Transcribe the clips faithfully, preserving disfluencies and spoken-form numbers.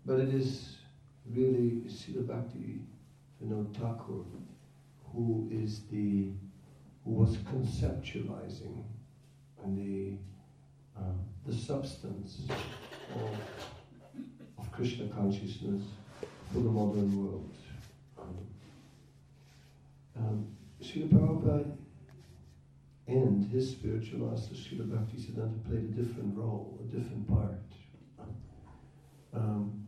But it is really Srila Bhakti Vinod Thakur who is the who was conceptualizing the um, the substance of, of Krishna consciousness for the modern world. Um, um, Srila Prabhupada and his spiritual master Srila Bhaktisiddhanta played a different role, a different part. Um,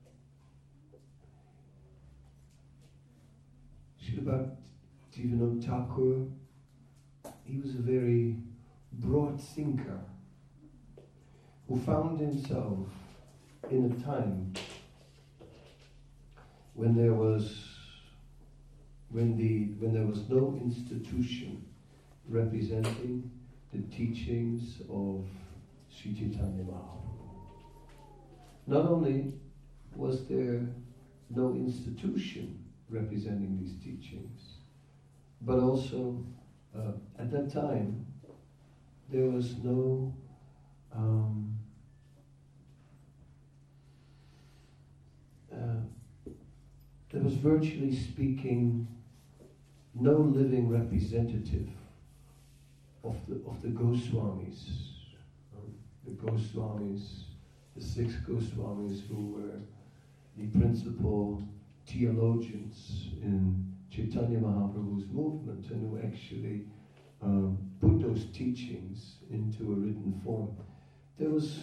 Srila Bhaktivinoda Thakur, he was a very broad thinker who found himself in a time when there was when the when there was no institution representing the teachings of Sri Chaitanya Mahaprabhu. Not only was there no institution representing these teachings, but also uh, at that time there was no um, uh, there was virtually speaking no living representative of the of the Goswamis, um, the Goswamis, the six Goswamis who were the principal theologians in Chaitanya Mahaprabhu's movement and who actually um, put those teachings into a written form. There was,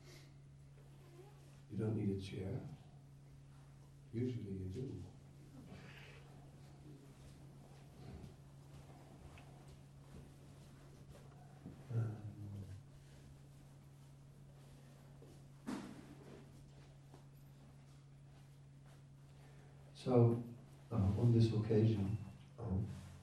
you don't need a chair, usually you do. So, uh, on this occasion, um,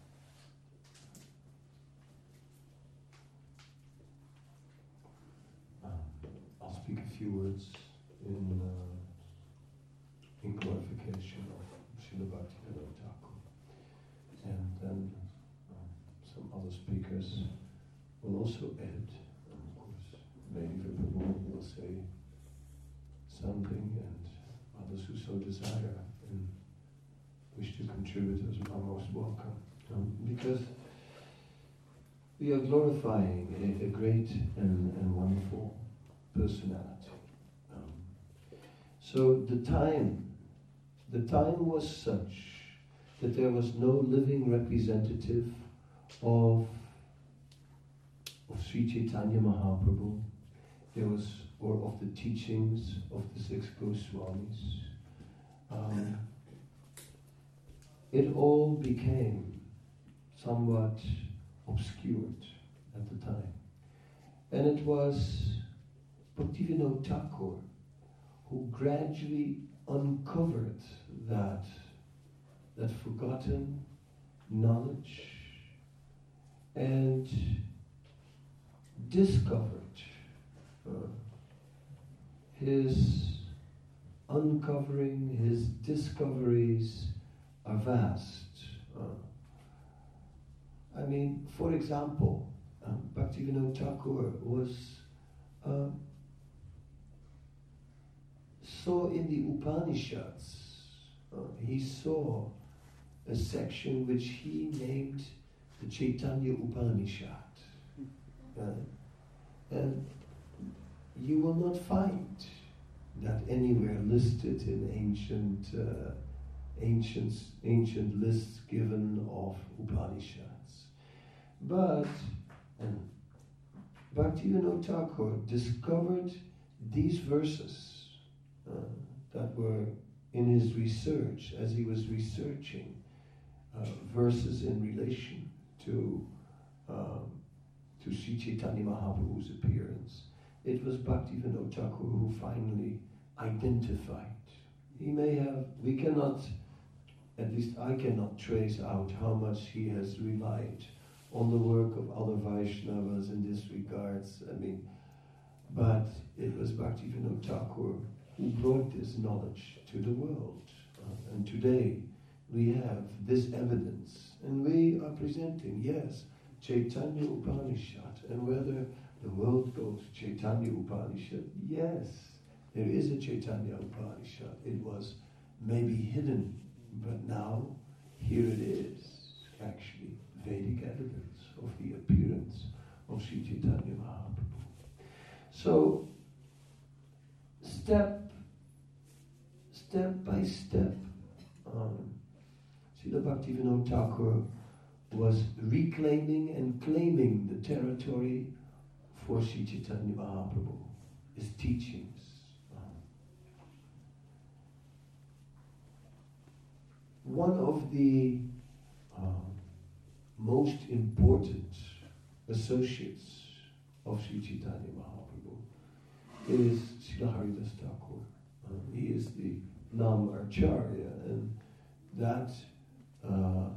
uh, I'll speak a few words in uh, in glorification of Srila Bhaktivinoda Thakur, and then um, some other speakers will also add. And of course, maybe the Prabhu will say something, and others who so desire and wish to contribute are most welcome. Um, because we are glorifying a, a great and, and wonderful personality. Um, so the time, the time was such that there was no living representative of, of Sri Chaitanya Mahaprabhu. There was, or of the teachings of the six Goswamis. Um, It all became somewhat obscured at the time. And it was Bhaktivinoda Thakur who gradually uncovered that, that forgotten knowledge and discovered uh, his uncovering, his discoveries are vast. Uh, I mean, for example, um, Bhaktivinoda Thakur was uh, saw in the Upanishads, uh, he saw a section which he named the Chaitanya Upanishad. Uh, and you will not find that anywhere listed in ancient uh, ancient ancient lists given of Upanishads. But and Bhaktivinoda Thakur discovered these verses uh, that were in his research as he was researching uh, verses in relation to um, to Sri Chaitanya Mahaprabhu's appearance. It was Bhaktivinoda Thakur who finally identified. He may have, we cannot, at least I cannot trace out how much he has relied on the work of other Vaishnavas in this regards. I mean, but it was Bhaktivinoda Thakur who brought this knowledge to the world. Uh, and today we have this evidence, and we are presenting, yes, Chaitanya Upanishad, and whether the world goes Chaitanya Upanishad, yes, There is a Chaitanya Upanishad. It was maybe hidden, but now here it is, actually, Vedic evidence of the appearance of Sri Chaitanya Mahaprabhu. So, step, step by step, um, Srila Bhaktivinoda Thakur was reclaiming and claiming the territory for Sri Chaitanya Mahaprabhu, his teachings. One of the uh, most important associates of Sri Chaitanya Mahaprabhu is Srila Haridas Thakur. Uh, he is the Nam Acharya, and that uh,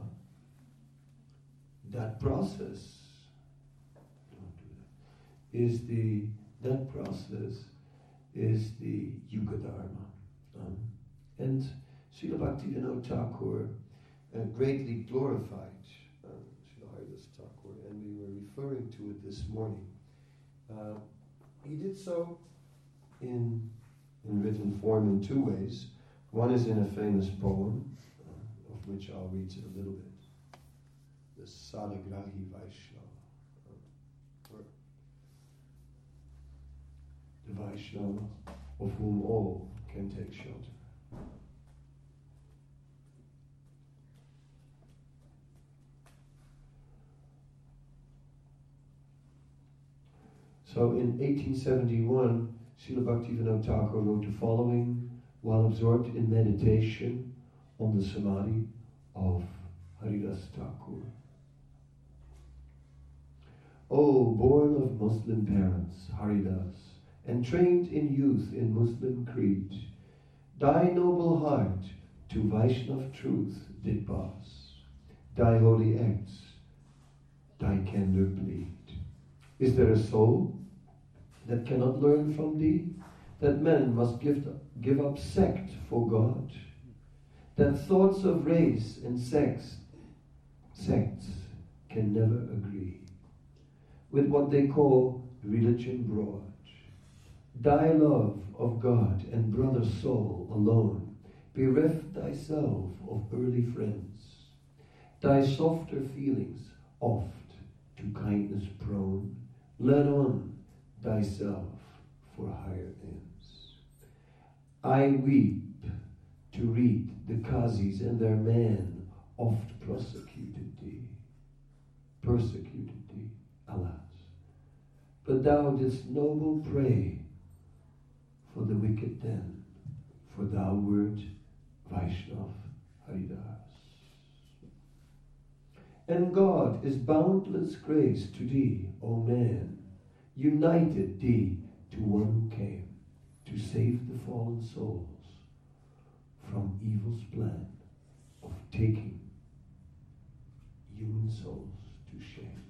that process is the that process is the Yuga Dharma, um, and Srila Bhaktivinoda Thakur uh, greatly glorified uh, Srila Haridas Thakur, and we were referring to it this morning. Uh, he did so in in written form in two ways. One is in a famous poem, uh, of which I'll read a little bit. The Salagrahi Vaishnava, or the Vaishnava of whom all can take shelter. So in eighteen seventy-one, Srila Bhaktivinoda Thakur wrote the following while absorbed in meditation on the samadhi of Haridas Thakur. O born of Muslim parents, Haridas, and trained in youth in Muslim creed, thy noble heart to Vaishnav truth did pass. Thy holy acts, thy candor plead. Is there a soul that cannot learn from thee, that men must give, give up sect for God, that thoughts of race and sex, sects can never agree with what they call religion broad. Thy love of God and brother soul alone, bereft thyself of early friends, thy softer feelings oft to kindness prone, led on thyself for higher ends. I weep to read the Qazis and their men oft persecuted thee, persecuted thee, alas. But thou didst noble pray for the wicked then, for thou wert Vaishnav Haridas. And God is boundless grace to thee, O man, united thee to one who came to save the fallen souls from evil's plan of taking human souls to shame.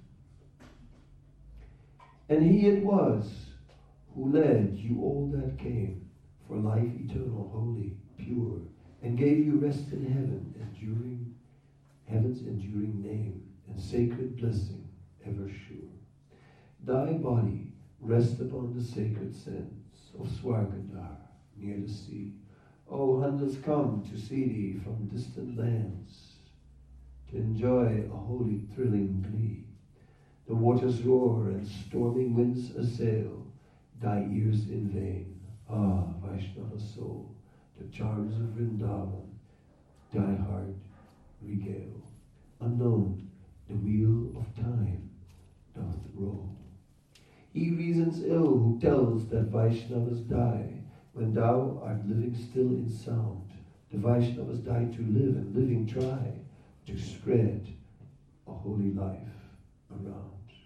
And he it was who led you all that came for life eternal, holy, pure, and gave you rest in heaven, enduring heaven's enduring name, and sacred blessing ever sure. Thy body rest upon the sacred sands of Swargadhar, near the sea. O hundreds come to see thee from distant lands, to enjoy a holy thrilling glee. The waters roar and storming winds assail thy ears in vain. Ah, Vaishnava soul, the charms of Vrindavan, thy heart regale. Unknown, the wheel of time doth roll. He reasons ill who tells that Vaishnavas die when thou art living still in sound. The Vaishnavas die to live, and living try to spread a holy life around.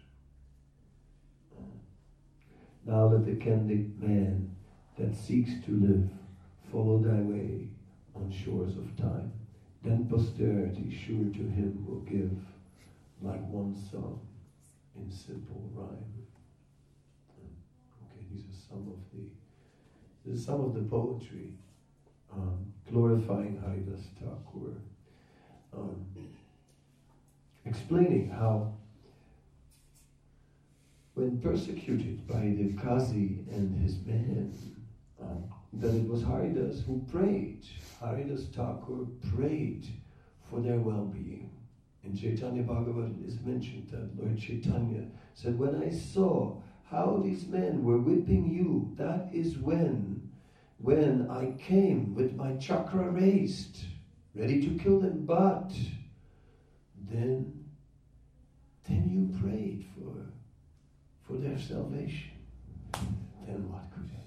Now let the candid man that seeks to live follow thy way on shores of time. Then posterity sure to him will give, like one song in simple rhyme. Okay, these are some of the this is some of the poetry um, glorifying Haridas Thakur, um, explaining how when persecuted by the Qazi and his men, uh, that it was Haridas who prayed. Haridas Thakur prayed for their well-being. In Chaitanya Bhagavat it is mentioned that Lord Chaitanya said, when I saw how these men were whipping you, that is when, when I came with my chakra raised, ready to kill them, but then, then you prayed for, for their salvation. Then what could I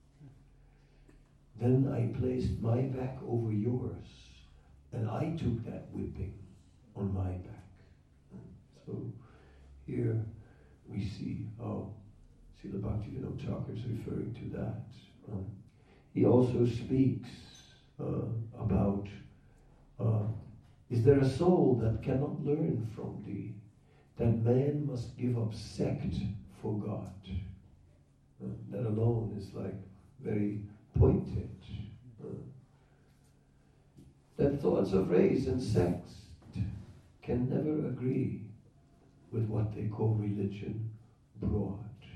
do? Then I placed my back over yours, and I took that whipping on my back. So here we see how Srila Bhaktivinoda Thakur is referring to that. Um, he also speaks uh, about uh, is there a soul that cannot learn from thee, that man must give up sect for God? Uh, that alone is like very pointed. Uh, that thoughts of race and sex can never agree with what they call religion broad.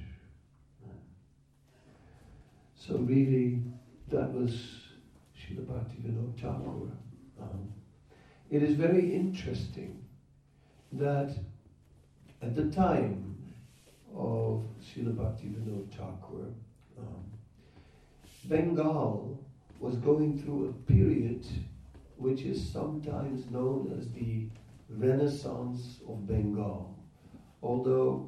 So really, that was Srila Bhaktivinoda Thakur. Um, it is very interesting that at the time of Srila Bhaktivinoda Thakur, um, Bengal was going through a period which is sometimes known as the Renaissance of Bengal. Although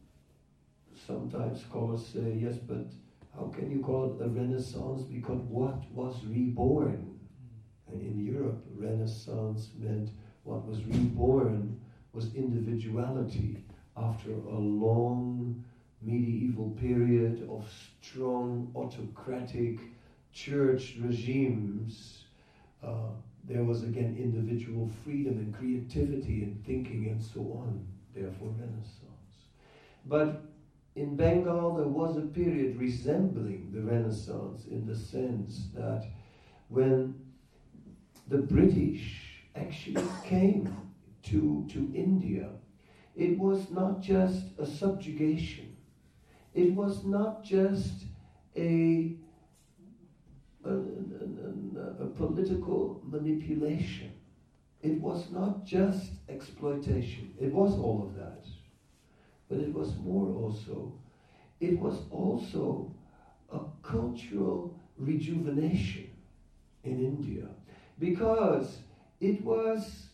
sometimes scholars say, yes, but how can you call it a Renaissance? Because what was reborn? And in Europe, Renaissance meant what was reborn was individuality after a long medieval period of strong autocratic church regimes. Uh, there was again individual freedom and creativity and thinking and so on, therefore Renaissance. But in Bengal there was a period resembling the Renaissance in the sense that when the British actually came to, to India, it was not just a subjugation, it was not just a A, a, a political manipulation. It was not just exploitation. It was all of that. But it was more also, it was also a cultural rejuvenation in India. Because it was,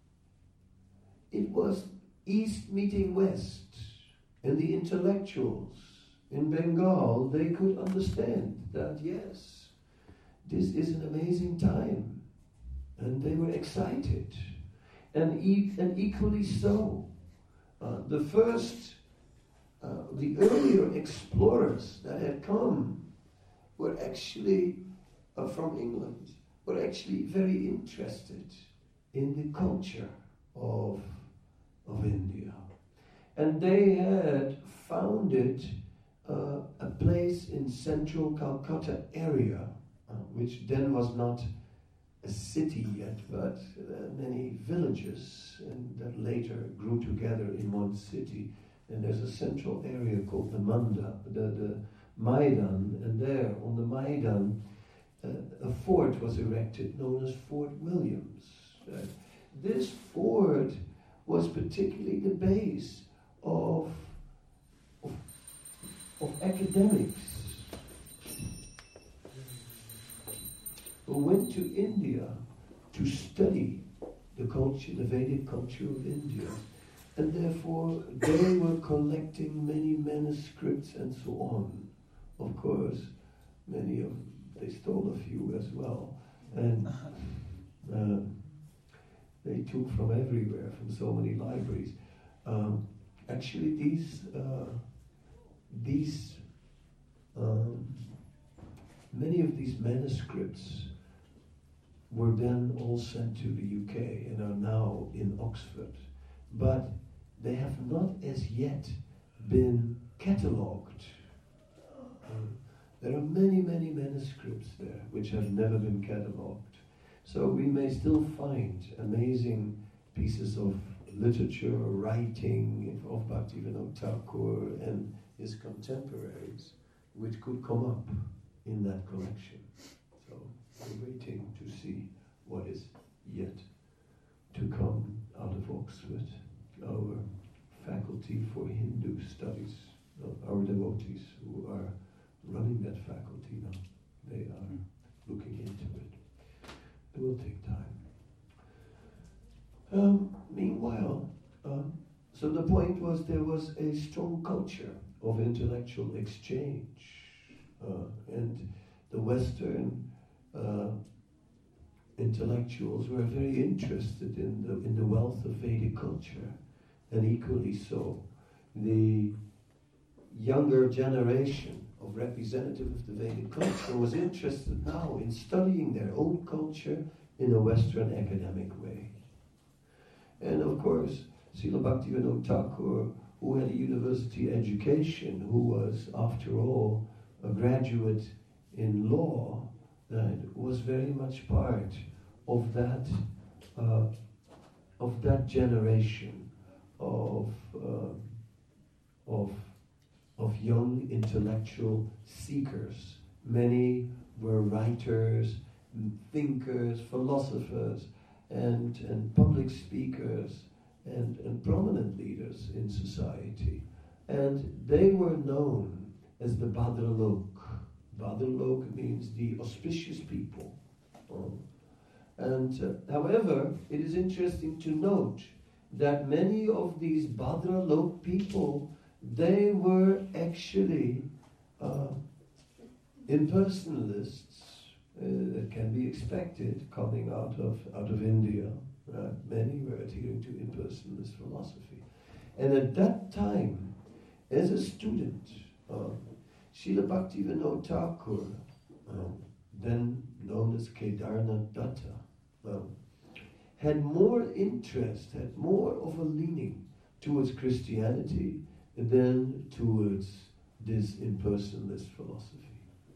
it was East meeting West. And the intellectuals in Bengal, they could understand that, yes, this is an amazing time. And they were excited. And, e- and equally so. Uh, the first, uh, the earlier explorers that had come were actually uh, from England, were actually very interested in the culture of, of India. And they had founded uh, a place in central Calcutta area, Uh, which then was not a city yet, but uh, many villages, and that later grew together in one city. And there's a central area called the Manda, the, the Maidan, and there on the Maidan, uh, a fort was erected known as Fort Williams. Uh, this fort was particularly the base of, of, of academics who went to India to study the culture, the Vedic culture of India. And therefore, they were collecting many manuscripts and so on. Of course, many of them, they stole a few as well. And uh, they took from everywhere, from so many libraries. Um, actually, these, uh, these um, many of these manuscripts were then all sent to the U K and are now in Oxford. But they have not as yet been catalogued. Uh, there are many, many manuscripts there which have never been catalogued. So we may still find amazing pieces of literature, writing of Bhaktivinoda Thakur and his contemporaries which could come up in that collection. So we're waiting to see what is yet to come out of Oxford. Our faculty for Hindu studies, uh, our devotees who are running that faculty now, they are looking into it. It will take time. Um, meanwhile, um, so the point was there was a strong culture of intellectual exchange, uh, and the Western uh, intellectuals were very interested in the in the wealth of Vedic culture, and equally so, the younger generation of representative of the Vedic culture was interested now in studying their own culture in a Western academic way. And of course, Srila Bhaktivinoda Thakur, who had a university education, who was, after all, a graduate in law, that was very much part of that uh, of that generation of uh, of of young intellectual seekers. Many were writers, thinkers, philosophers, and and public speakers, and, and prominent leaders in society. And they were known as the Bhadralok. Bhadralok means the auspicious people. Um, and uh, however, it is interesting to note that many of these Bhadralok people, they were actually uh, impersonalists. Uh, that can be expected coming out of out of India. Uh, many were adhering to impersonalist philosophy. And at that time, as a student, uh, Srila Bhaktivinoda Thakur, uh, then known as Kedarnath Datta, uh, had more interest, had more of a leaning towards Christianity than towards this impersonalist philosophy.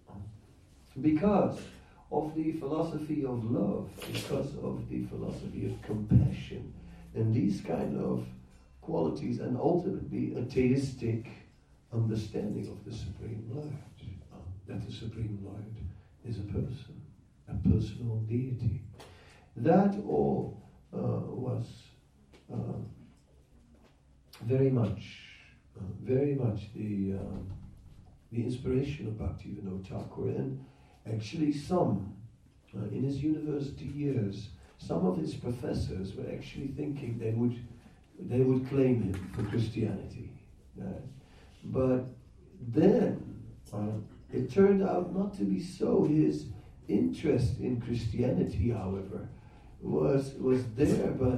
Because of the philosophy of love, because of the philosophy of compassion, and these kind of qualities, and ultimately a theistic understanding of the Supreme Lord, uh, that the Supreme Lord is a person, a personal deity. That all uh, was uh, very much, uh, very much the uh, the inspiration of Bhaktivinoda Thakur, and actually some, uh, in his university years, some of his professors were actually thinking they would they would claim him for Christianity. Uh, but then uh, it turned out not to be so. His interest in Christianity, however, was was there, but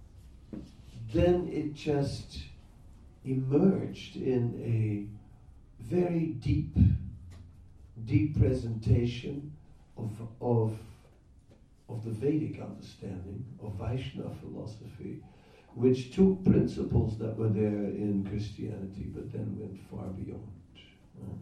then it just emerged in a very deep deep presentation of of of the Vedic understanding of Vaishnava philosophy, which took principles that were there in Christianity, but then went far beyond. Um,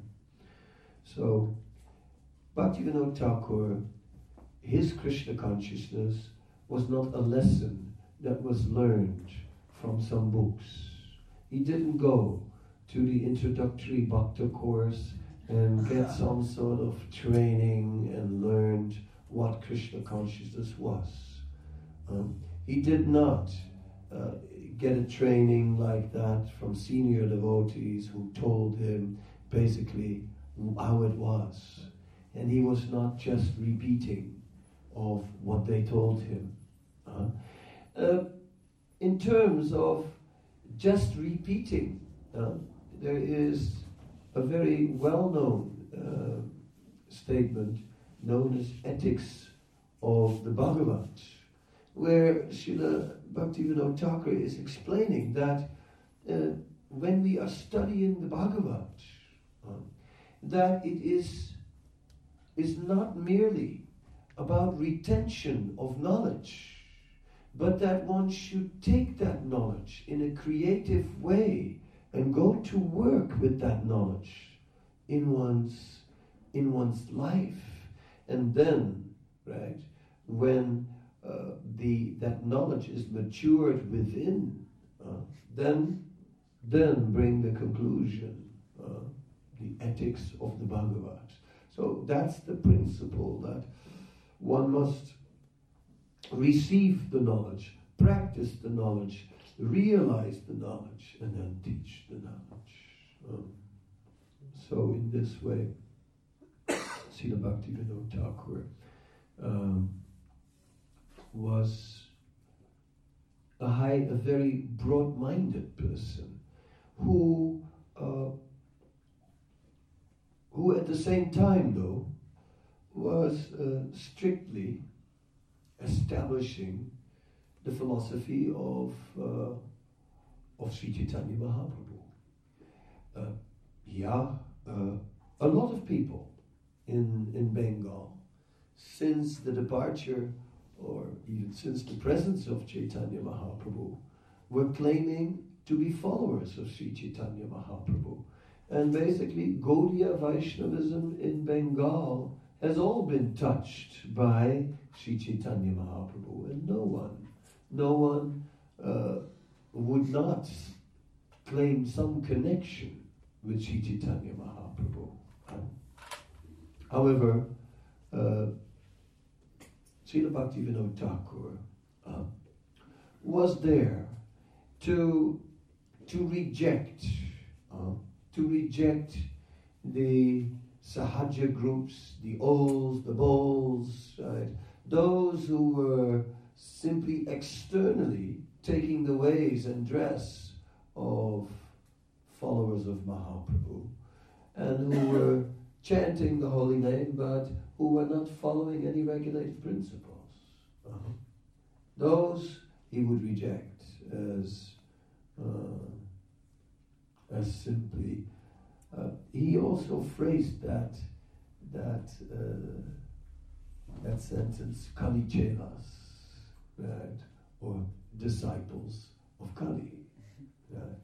so, Bhaktivinoda Thakur, his Krishna consciousness was not a lesson that was learned from some books. He didn't go to the introductory Bhakta course and get some sort of training and learned what Krishna consciousness was. Um, he did not uh, get a training like that from senior devotees who told him basically how it was. And he was not just repeating of what they told him. Uh, uh, in terms of just repeating, uh, there is a very well-known uh, statement known as Ethics of the Bhagavat, where Srila Bhaktivinoda Thakur is explaining that uh, when we are studying the Bhagavat, uh, that it is, is not merely about retention of knowledge, but that one should take that knowledge in a creative way and go to work with that knowledge in one's in one's life. And then, right, when uh, the that knowledge is matured within, uh, then then bring the conclusion, uh, the ethics of the Bhagavat. So that's the principle, that one must receive the knowledge, practice the knowledge, realize the knowledge, and then teach the knowledge. Um, so in this way, Srila Bhaktivinoda Thakur um, was a high, a very broad-minded person who, uh, who at the same time, though, was uh, strictly establishing the philosophy of uh, of Sri Chaitanya Mahaprabhu. Uh, yeah, uh, a lot of people in in Bengal, since the departure, or even since the presence of Chaitanya Mahaprabhu, were claiming to be followers of Sri Chaitanya Mahaprabhu. And basically, Gaudiya Vaishnavism in Bengal has all been touched by Sri Chaitanya Mahaprabhu, and no one, no one uh, would not claim some connection with Sri Chaitanya Mahaprabhu. However, uh, Srila Bhaktivinoda Thakur uh, was there to to reject uh, to reject the Sahaja groups, the Ols, the Bols, right? Those who were simply externally taking the ways and dress of followers of Mahaprabhu, and who were chanting the holy name, but who were not following any regulated principles. Uh-huh. Those he would reject as uh, as simply. Uh, he also phrased that that uh, that sentence, Kali Chelas, right, or disciples of Kali, right.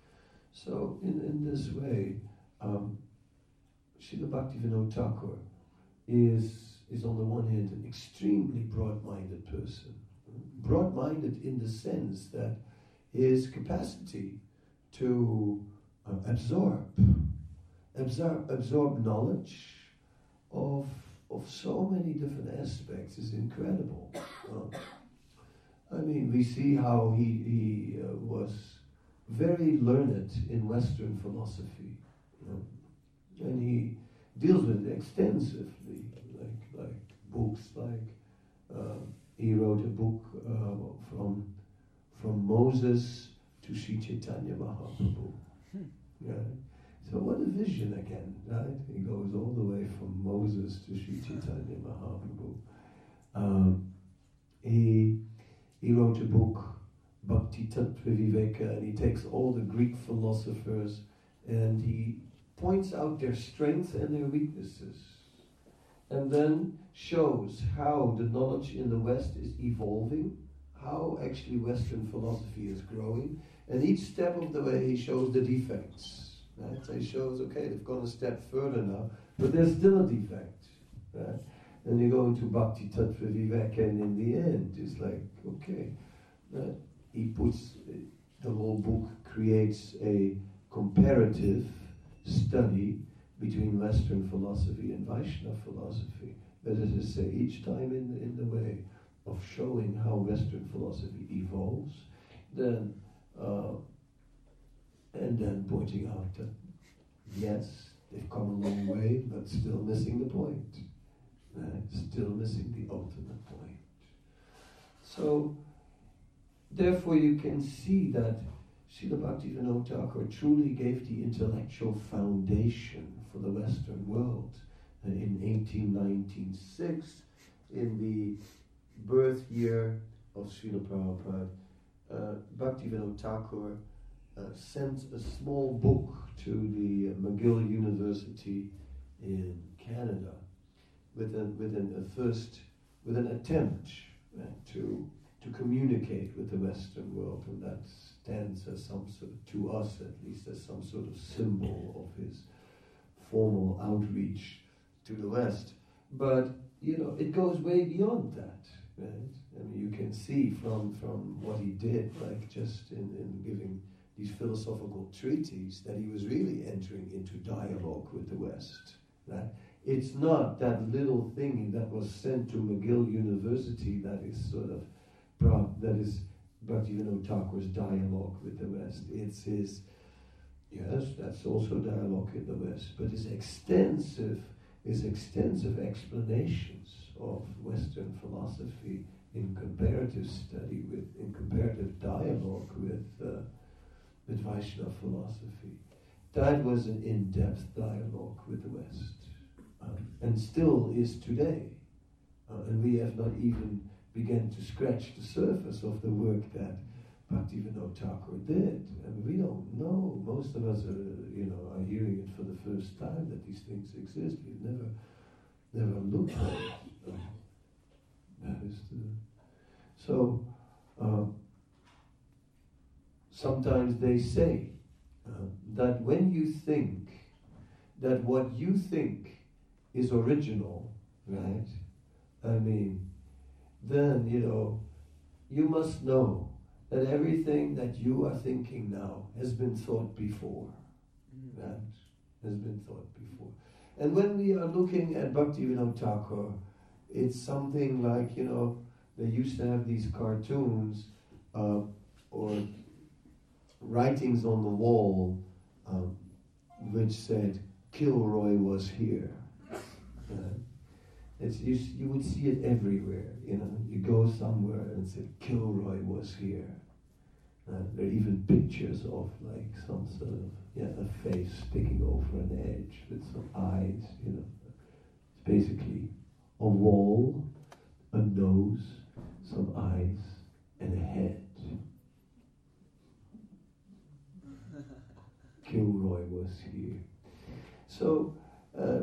So in, in this way, um, Srila Bhaktivinoda Thakur is is on the one hand an extremely broad-minded person, broad-minded in the sense that his capacity to uh, absorb. Absorb, absorb knowledge of of so many different aspects is incredible. Uh, I mean, we see how he he uh, was very learned in Western philosophy, you know, and he deals with it extensively, like like books like uh, he wrote a book uh, from from Moses to Sri Chaitanya Mahaprabhu. Yeah. So what a vision again, right? He goes all the way from Moses to Sri Chaitanya Mahaprabhu. Um, he he wrote a book, Bhakti Tattva Viveka, and he takes all the Greek philosophers and he points out their strengths and their weaknesses, and then shows how the knowledge in the West is evolving, how actually Western philosophy is growing, and each step of the way he shows the defects. Right? So he shows, okay, they've gone a step further now, but there's still a defect. Right? Then you go into Bhakti Tattva Viveka, and in the end, it's like, okay, right? He puts, the whole book creates a comparative study between Western philosophy and Vaishnava philosophy. That is to say, each time in, in the way of showing how Western philosophy evolves, then uh, and then pointing out that, yes, they've come a long way, but still missing the point. Right? Still missing the ultimate point. So, therefore you can see that Srila Bhaktivinoda Thakur truly gave the intellectual foundation for the Western world. And in eighteen ninety-six, in the birth year of Srila Prabhupada, uh, Bhaktivinoda Thakur Uh, sent a small book to the uh, McGill University in Canada with an with an a first with an attempt uh, to to communicate with the Western world, and that stands as some sort of, to us at least, as some sort of symbol of his formal outreach to the West. But you know, it goes way beyond that, right? I mean, you can see from from what he did, like just in, in giving these philosophical treatises, that he was really entering into dialogue with the West. Right? it's not that little thing that was sent to McGill University that is sort of, that is Bhaktivinoda Thakur's dialogue with the West. It's his, yes, that's also dialogue in the West, but his extensive, his extensive explanations of Western philosophy in comparative study with, in comparative dialogue with, uh, with Vaishnava philosophy. That was an in-depth dialogue with the West, um, and still is today. Uh, and we have not even begun to scratch the surface of the work that Bhaktivinoda Thakur did. And we don't know. Most of us are, you know, are hearing it for the first time that these things exist. We've never, never looked at it. Um, that is the. So uh, sometimes they say uh, that when you think that what you think is original, right? I mean, then, you know, you must know that everything that you are thinking now has been thought before. Mm. Right? Has been thought before. And when we are looking at Bhaktivinoda Thakur, it's something like, you know, they used to have these cartoons uh, or writings on the wall um, which said, Kilroy was here. Right? It's, you, you would see it everywhere, you know. You go somewhere and it said, Kilroy was here. Uh, there are even pictures of like some sort of, yeah, a face sticking over an edge with some eyes, you know. It's basically a wall, a nose, some eyes, and a head. Kilroy was here. So, uh,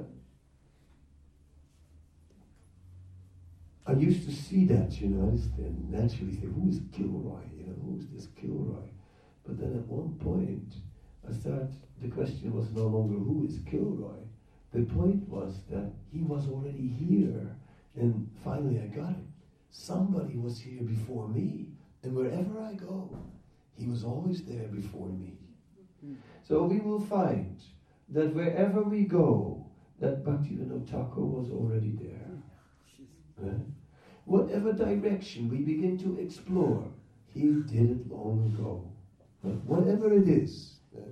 I used to see that, you know, and naturally think, who is Kilroy? You know, who is this Kilroy? But then at one point, I started, the question was no longer who is Kilroy. The point was that he was already here, and finally I got it. Somebody was here before me, and wherever I go, he was always there before me. Mm. So we will find that wherever we go, that Bhaktivinoda Thakur was already there. Right? Whatever direction we begin to explore, he did it long ago. Right? Whatever it is, right?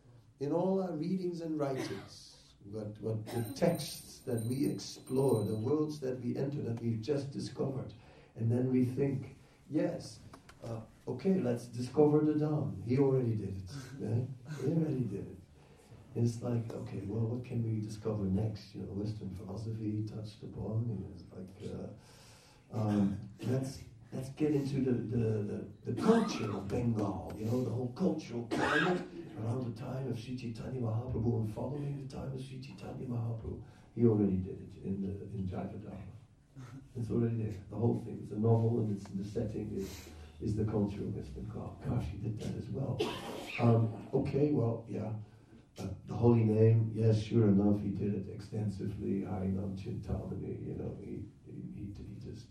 In all our readings and writings, what, what the texts that we explore, the worlds that we enter, that we've just discovered, and then we think, yes, uh, okay, let's discover the Dham. He already did it. Right? He already did it. It's like, okay, well, what can we discover next? You know, Western philosophy touched upon. You know, it's like, uh, um, let's let's get into the, the, the, the culture of Bengal. You know, the whole cultural climate around the time of Sri Chaitanya Mahaprabhu and following the time of Sri Chaitanya Mahaprabhu. He already did it in the in Jayavadharma. It's already there. The whole thing. It's a novel, and it's the setting is is the culture of West Bengal. Gosh, he did that as well. Um, okay, well, yeah. Uh, the holy name, yes, sure enough, he did it extensively. Harinam Chintamani, you know, he he, he, he just.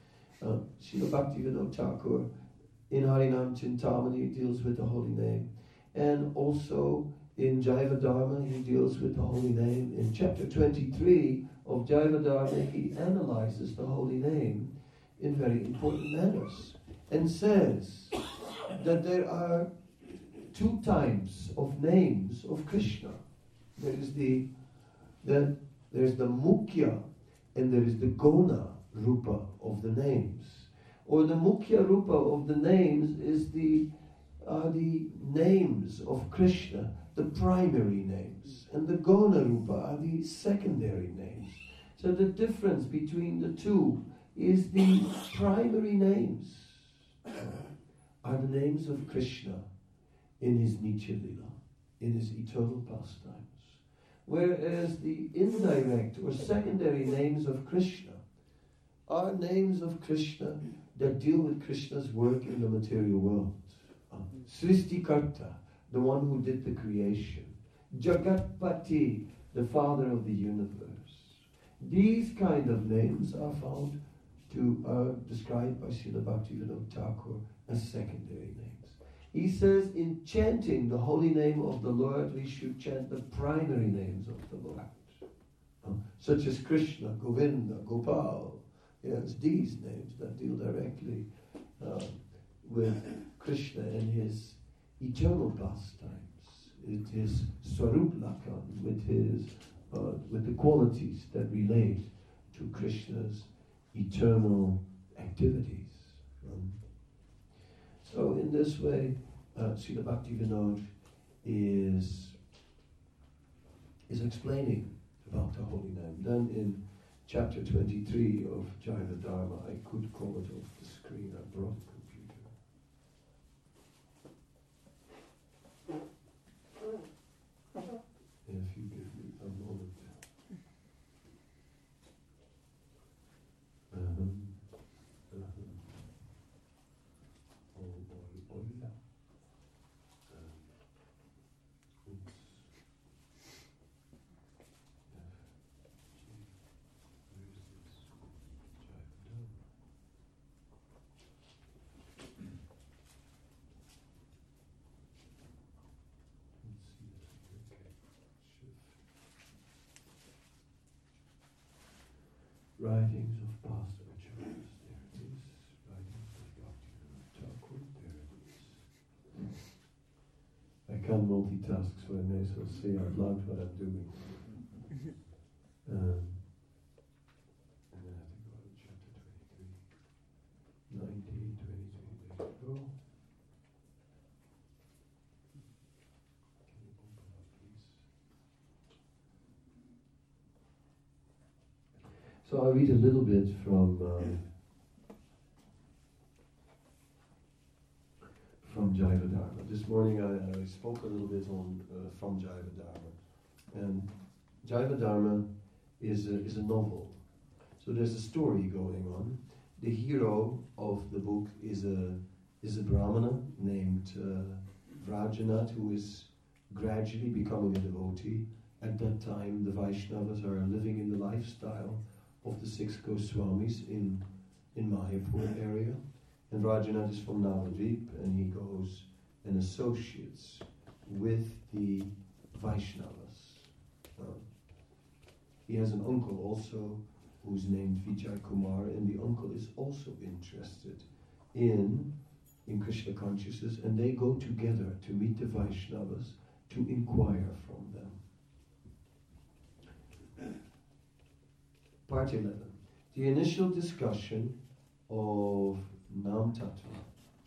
Uh, Srila Bhaktivinoda Thakur in Harinam Chintamani deals with the holy name, and also in Jayavadharma he deals with the holy name. In chapter twenty-three of Jayavadharma he analyzes the holy name in very important manners and says that there are two types of names of Krishna. There is the, the there's the Mukhya and there is the Gona Rupa of the names. Or the Mukhya Rupa of the names is the are the names of Krishna, the primary names, and the Gona Rupa are the secondary names. So the difference between the two is the primary names are the names of Krishna in his Nitya Lila, in his eternal pastimes. Whereas the indirect or secondary names of Krishna are names of Krishna that deal with Krishna's work in the material world. Uh, Sristikarta, the one who did the creation. Jagatpati, the father of the universe. These kind of names are found to, are described by Srila Bhaktivinoda Thakur as secondary names. He says, in chanting the holy name of the Lord, we should chant the primary names of the Lord. Uh, such as Krishna, Govinda, Gopal. Yes, these names that deal directly uh, with Krishna and his eternal pastimes. It is Swarup Lakan with his uh, with the qualities that relate to Krishna's eternal activities. Um, so in this way, uh, Srila Bhaktivinoda is is explaining about the holy name. Then in chapter twenty-three of Jaiva Dharma, I could call it off the screen. I brought the computer. If you give me a moment. Um, um, oh, oh, oh, yeah. Um, oops. Writings of past acharyas, there it is. Writings of Bhaktivinoda Thakur, there it is. I can't multitask, so I may as well say out loud what I'm doing. Um, and then I have to go to chapter twenty-three. nineteen, twenty-three, there you go. Can you open up, please? So I'll read a little bit from um, from Jaiva Dharma. This morning I, I spoke a little bit on uh, from Jaiva Dharma, and Jaiva Dharma is a, is a novel. So there's a story going on. The hero of the book is a is a Brahmana named uh, Vrajanath, who is gradually becoming a devotee. At that time, the Vaishnavas are living in the lifestyle of the six Goswamis in in Mayapur area, and Vrajanath is from Navadvip, and he goes and associates with the Vaishnavas. Uh, he has an uncle also who's named Vijay Kumar, and the uncle is also interested in in Krishna consciousness, and they go together to meet the Vaishnavas to inquire from them. Part eleven. The initial discussion of Nam Tattva.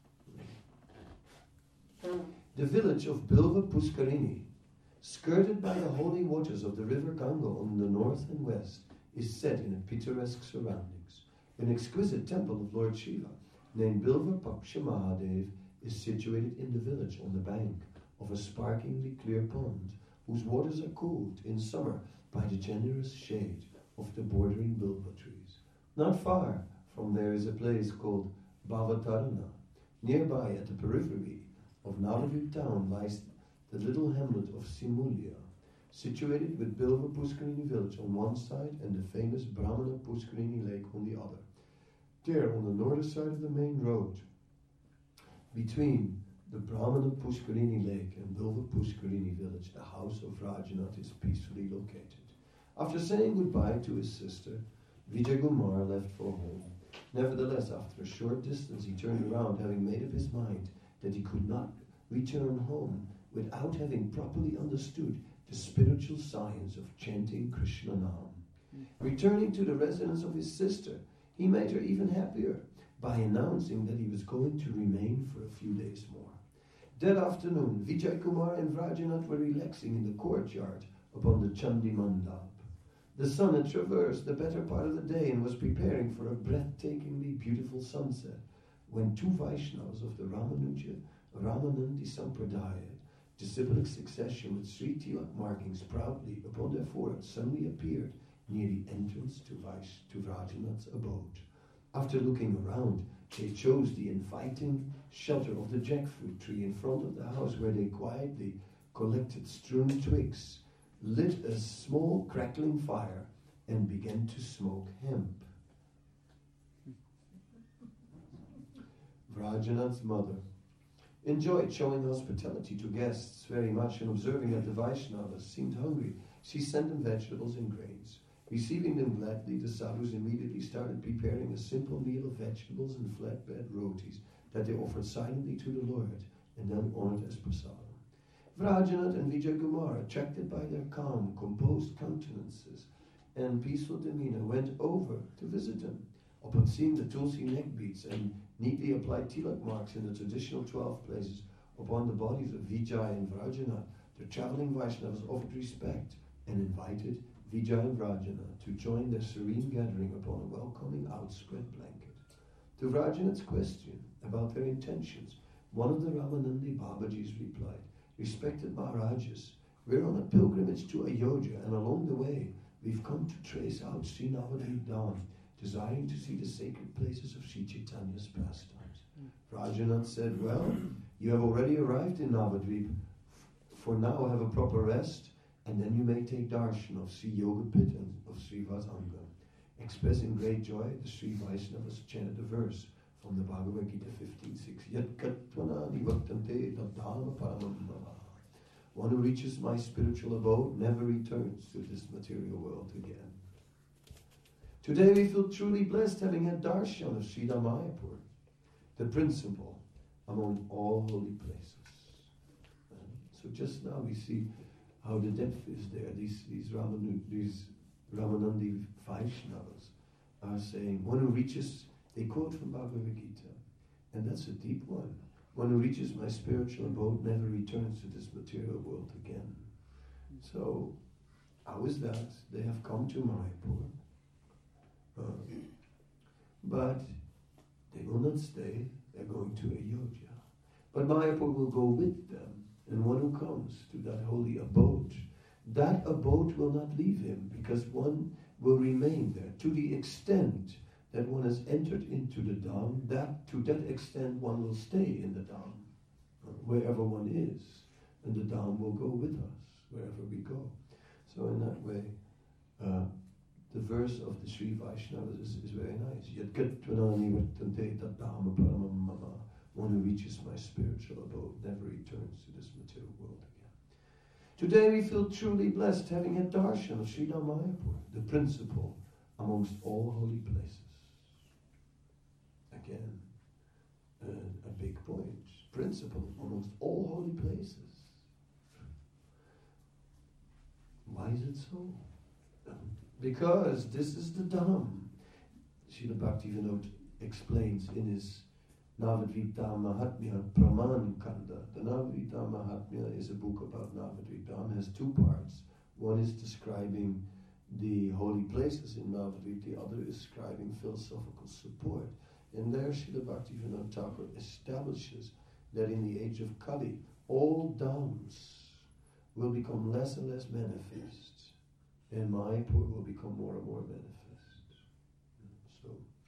The village of Bilva Puskarini, skirted by the holy waters of the river Ganga on the north and west, is set in a picturesque surroundings. An exquisite temple of Lord Shiva, named Bilva Paksha Mahadev, is situated in the village on the bank of a sparklingly clear pond, whose waters are cooled in summer by the generous shade of the bordering bilva trees. Not far from there is a place called Bhavatarana. Nearby, at the periphery of Navadvip town, lies the little hamlet of Simulya, situated with Bilva Puskarini village on one side and the famous Brahmana Puskarini lake on the other. There, on the northern side of the main road, between the Brahmana Puskarini lake and Bilva Puskarini village, the house of Rajanath is peacefully located. After saying goodbye to his sister, Vijay Kumar left for home. Nevertheless, after a short distance, he turned around, having made up his mind that he could not return home without having properly understood the spiritual science of chanting Krishna Nam. Returning to the residence of his sister, he made her even happier by announcing that he was going to remain for a few days more. That afternoon, Vijay Kumar and Vrajanath were relaxing in the courtyard upon the Chandi Mandap. The sun had traversed the better part of the day and was preparing for a breathtakingly beautiful sunset when two Vaishnavas of the Ramanuja Ramanandi Sampradaya, disciplic succession with Sri Tilak markings proudly upon their foreheads, suddenly appeared near the entrance to, Vais- to Vrajanath's abode. After looking around, they chose the inviting shelter of the jackfruit tree in front of the house, where they quietly collected strewn twigs, lit a small crackling fire, and began to smoke hemp. Vrajanath's mother enjoyed showing hospitality to guests very much, and observing that the Vaishnavas seemed hungry, she sent them vegetables and grains. Receiving them gladly, the sadhus immediately started preparing a simple meal of vegetables and flatbread rotis that they offered silently to the Lord and then honored as prasadam. Vrajanath and Vijaykumar, attracted by their calm, composed countenances and peaceful demeanor, went over to visit them. Upon seeing the tulsi neck beads and neatly applied tilak marks in the traditional twelve places upon the bodies of Vijay and Vrajanath, the traveling Vaishnavas offered respect and invited Vijay and Vrajanath to join their serene gathering upon a welcoming outspread blanket. To Vrajanath's question about their intentions, one of the Ramanandi Babajis replied, "Respected Maharajas, we're on a pilgrimage to Ayodhya, and along the way we've come to trace out Sri Navadvip Dham, desiring to see the sacred places of Sri Chaitanya's pastimes." Vrajanath said, "Well, you have already arrived in Navadvip. For now have a proper rest, and then you may take darshan of Sri Yogapit and of Sri Vasanga." Expressing great joy, the Sri Vaishnavas chanted a verse from the Bhagavad Gita fifteen six. Yat katvanani vaktante tadhama paramam mama. One who reaches my spiritual abode never returns to this material world again. Today we feel truly blessed having had darshan of Sri Mayapur, the principal among all holy places. So just now we see how the depth is there. These these, Ramanu, these Ramanandi Vaishnavas are saying, one who reaches, they quote from Bhagavad Gita, and that's a deep one. One who reaches my spiritual abode never returns to this material world again. So, how is that? They have come to Mayapur, uh, but they will not stay. They're going to Ayodhya. But Mayapur will go with them. And one who comes to that holy abode, that abode will not leave him, because one will remain there. To the extent that one has entered into the Dham, that to that extent one will stay in the Dham, uh, wherever one is. And the Dham will go with us, wherever we go. So in that way, uh, the verse of the Sri Vaishnavas is, is very nice. Yat katvanani vartante tat dhama paramam mama. One who reaches my spiritual abode never returns to this material world again. Today we feel truly blessed having had darshan of Sri Mayapur, the principal amongst all holy places. Again, uh, a big point. Principal amongst all holy places. Why is it so? Um, because this is the Dham. Srila Bhaktivinoda explains in his Navadvip Dham Mahatmya Praman Kanda. The Navadvip Dham Mahatmya is a book about Navadvip Dham. It has two parts. One is describing the holy places in Navadvip. The other is describing philosophical support. And there Srila Bhaktivinoda Thakur establishes that in the age of Kali, all Dhams will become less and less manifest. And Mayapur will become more and more manifest. So,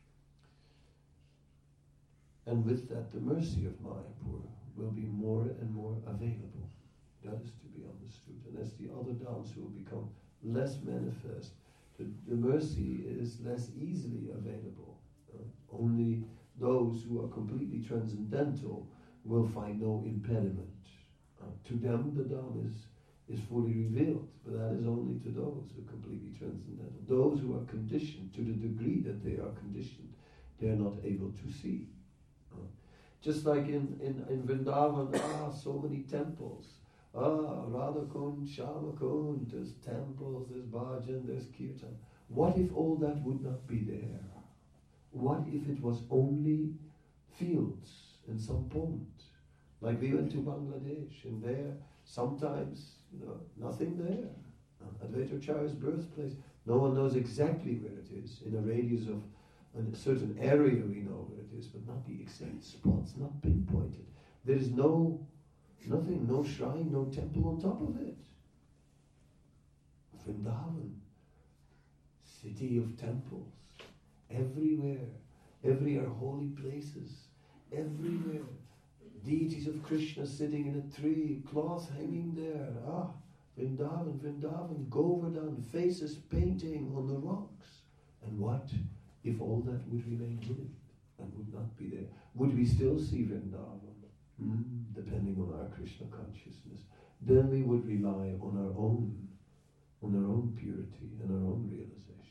and with that, the mercy of Mayapur will be more and more available. That is to be understood. And as the other Dhams will become less manifest, the, the mercy is less easily available. Uh, only those who are completely transcendental will find no impediment. Uh, to them, the Dham is, is fully revealed, but that is only to those who are completely transcendental. Those who are conditioned, to the degree that they are conditioned, they are not able to see. Uh, just like in, in, in Vrindavan, ah, so many temples. Ah, Radha Kund, Shama Kund, there's temples, there's bhajan, there's kirtan. What if all that would not be there? What if it was only fields and some pond? Like we went to Bangladesh, and there, sometimes, you know, nothing there. Uh, Advaita Acharya's birthplace, no one knows exactly where it is. In a radius of a certain area we know where it is, but not the exact spots, not pinpointed. There is no, nothing, no shrine, no temple on top of it. Vrindavan, city of temples, everywhere. Everywhere holy places, everywhere. Deities of Krishna sitting in a tree, cloth hanging there. Ah, Vrindavan, Vrindavan, Govardhan, faces painting on the rocks. And what if all that would remain hidden and would not be there? Would we still see Vrindavan? Mm, depending on our Krishna consciousness. Then we would rely on our own, on our own purity and our own realization.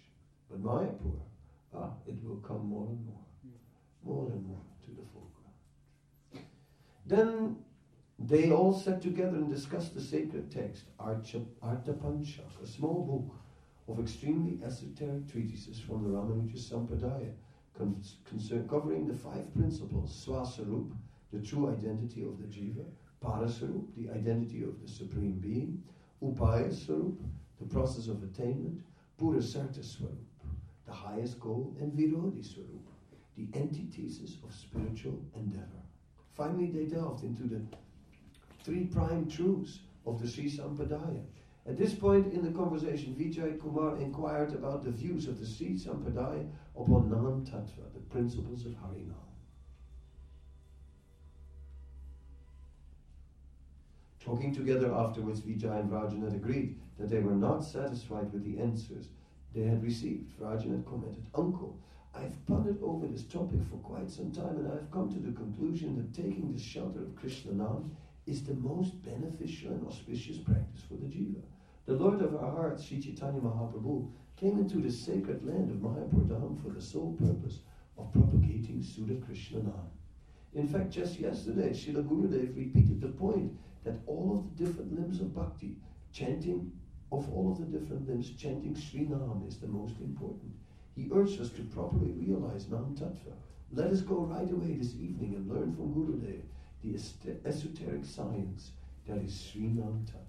Then they all sat together and discussed the sacred text, Archa, Artapanchak, a small book of extremely esoteric treatises from the Ramanuja Sampradaya, con- concern, covering the five principles, Swasarup, the true identity of the Jiva, Parasarup, the identity of the Supreme Being, Upaya Swarup, the process of attainment, Purasarta Swarup, the highest goal, and Virodhi Swarup, the antithesis of spiritual endeavor. Finally, they delved into the three prime truths of the Sri Sampradaya. At this point in the conversation, Vijay Kumar inquired about the views of the Sri Sampradaya upon Nam Tattva, the principles of Harinam. Talking together afterwards, Vijay and Rajan had agreed that they were not satisfied with the answers they had received. Rajan had commented, "Uncle, I've pondered over this topic for quite some time, and I've come to the conclusion that taking the shelter of Krishna Nam is the most beneficial and auspicious practice for the Jiva. The Lord of our hearts, Sri Chaitanya Mahaprabhu, came into the sacred land of Mayapur Dham for the sole purpose of propagating Sudha Krishna Nam. In fact, just yesterday, Srila Gurudev repeated the point that all of the different limbs of bhakti, chanting of all of the different limbs, chanting Sri Nam is the most important. He urged us to properly realize Nam Tattva. Let us go right away this evening and learn from Gurudev the esoteric science that is Sri Nam Tattva."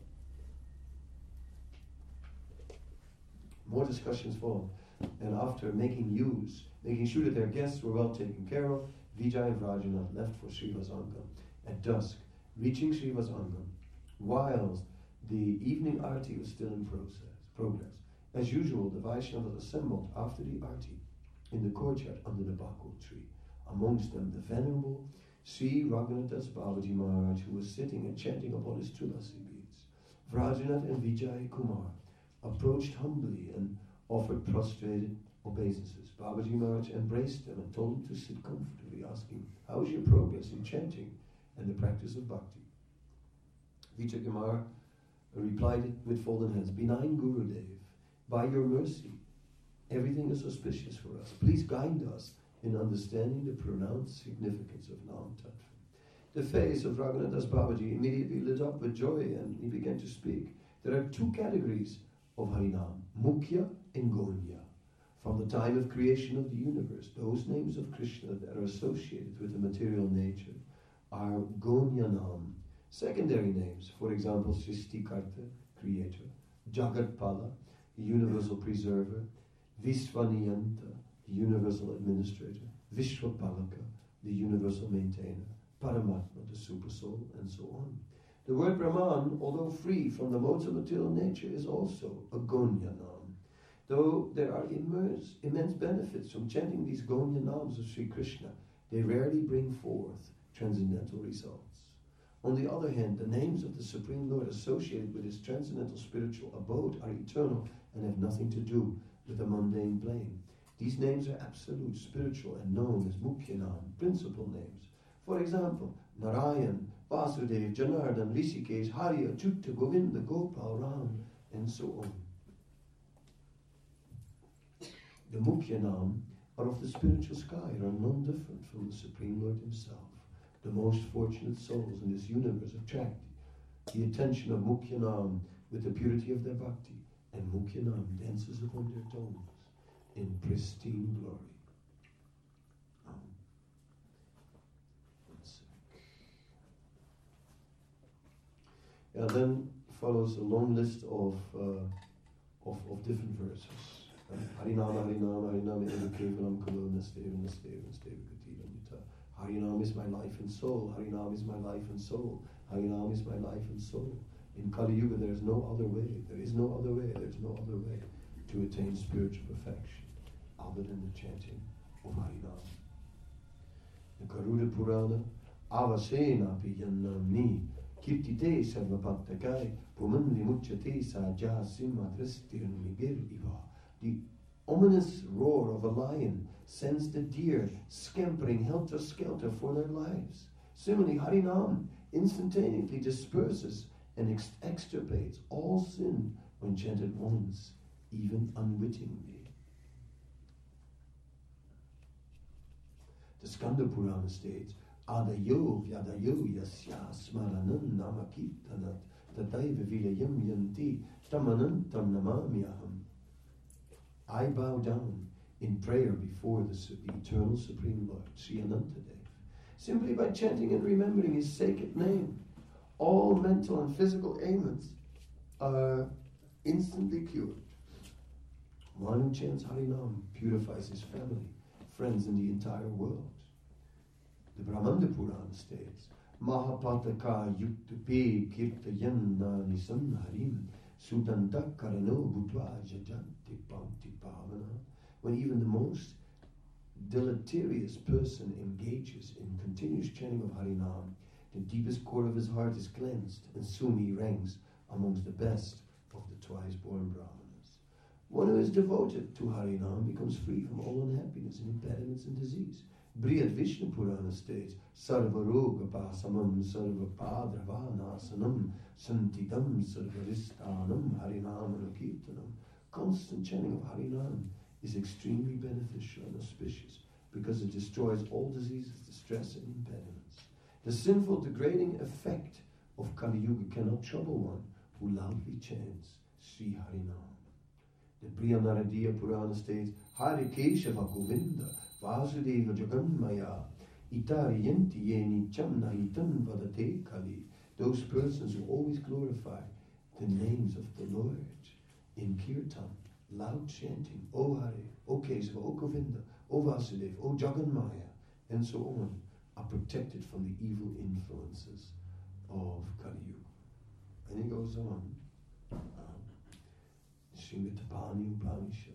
More discussions followed, and after making use, making sure that their guests were well taken care of, Vijay and Rajanath left for Srivasangam at dusk, reaching Srivasangam whilst the evening arti was still in process, progress. As usual, the Vaishnavas assembled after the arti in the courtyard under the bakul tree. Amongst them, the venerable Sri Raghunathas Babaji Maharaj, who was sitting and chanting upon his tulasi beads. Vrajanath and Vijay Kumar approached humbly and offered prostrated obeisances. Babaji Maharaj embraced them and told them to sit comfortably, asking, "How is your progress in chanting and the practice of bhakti?" Vijay Kumar replied with folded hands, "Benign Gurudev, by your mercy, everything is auspicious for us. Please guide us in understanding the pronounced significance of Nam Tattva." The face of Raghunathas Babaji immediately lit up with joy, and he began to speak. There are two categories of Harinam, Mukhya and Gonya. From the time of creation of the universe, those names of Krishna that are associated with the material nature are Gonyanam. Secondary names, for example, Srishtikarta, creator, Jagatpala, the universal preserver, Visvaniyanta, the universal administrator, Vishwapalaka, the universal maintainer, Paramatma, the supersoul, and so on. The word Brahman, although free from the modes of material nature, is also a Gonyanam. Though there are immense, immense benefits from chanting these Gonyanams of Sri Krishna, they rarely bring forth transcendental results. On the other hand, the names of the Supreme Lord associated with his transcendental spiritual abode are eternal and have nothing to do with the mundane plane. These names are absolute, spiritual, and known as Mukhyanam, principal names. For example, Narayan, Vasudev, Janardhan, Rishikesh, Hari, Achyuta, Govinda, Gopal, Ram, and so on. The Mukhyanam are of the spiritual sky and are none different from the Supreme Lord himself. The most fortunate souls in this universe attract the attention of Mukhyanam with the purity of their bhakti, and Mukhyanam dances upon their tongues in pristine glory. Um, and then follows a long list of uh, of, of different verses. Uh, Harinama, Harinama, Harinama, Eva Kevalam, Kalo, Nasteva, Nasteva, Nasteva, Katila, Nita. Harinam is my life and soul. Harinam is my life and soul. Harinam is my life and soul. In Kali Yuga, there is no other way. There is no other way. There is no other way to attain spiritual perfection other than the chanting of Harinam. The Garuda Purana, Avasena Piyanamni, Kirtite Sarvapattakai, Pumandi Muchate Saja Simha Dristirnibir Iva. The ominous roar of a lion sends the deer scampering helter-skelter for their lives. Similarly, Harinam instantaneously disperses and ex- extirpates all sin when chanted once, even unwittingly. The Skanda Purana states, Adayo Vyadayo Yasya Smaranam Namakirtanat Tataiva Vilayam Yanti Tamanantam Namamyaham. I bow down in prayer before the, the eternal Supreme Lord, Sri Anantadev. Simply by chanting and remembering his sacred name, all mental and physical ailments are instantly cured. One who chants Harinam purifies his family, friends, and the entire world. The Brahmanda Purana states, Mahapataka yuktupe kirtayanna nisam harim sudanta karano bhutva jajanti panti pavana. When even the most deleterious person engages in continuous chanting of Harinam, the deepest core of his heart is cleansed, and soon he ranks amongst the best of the twice-born Brahmanas. One who is devoted to Harinam becomes free from all unhappiness and impediments and disease. Brihad Vishnu Purana states, Sarva Roga Pasamam Sarva Padravanasanam Santidam Sarvaristanam Harinam Kirtanam. Constant chanting of Harinam is extremely beneficial and auspicious because it destroys all diseases, distress, and impediments. The sinful, degrading effect of Kali Yuga cannot trouble one who loudly chants Sri Harinam. The Brihadaranyaka Purana states, Hare Keshava Govinda Vasudeva Jaganmaya Itariyanti Yeni Cham Nahitam Vadate Kali. Those persons who always glorify the names of the Lord in Kirtan, loud chanting, O Hare, O Kesava, O Govinda, O Vasudeva, O Jaganmaya, and so on, are protected from the evil influences of Kali Yuga. And he goes on. Um, Srimad Upanishad.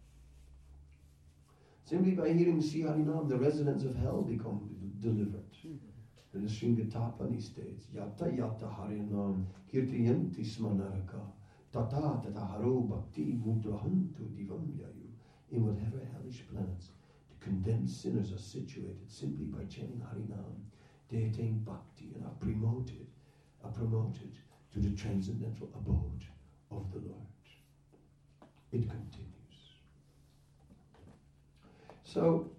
Simply by hearing Sri Harinam, the residents of hell become delivered. And the Sringatapani states, Yata Yata Harinam Kirtiyanti Smanaraka Tata Tata Haro Bhakti Mudrahantu Divam Yayu. In whatever hellish planets the condemned sinners are situated, simply by chanting Harinam, they attain bhakti and are promoted, are promoted to the transcendental abode of the Lord. It continues. So,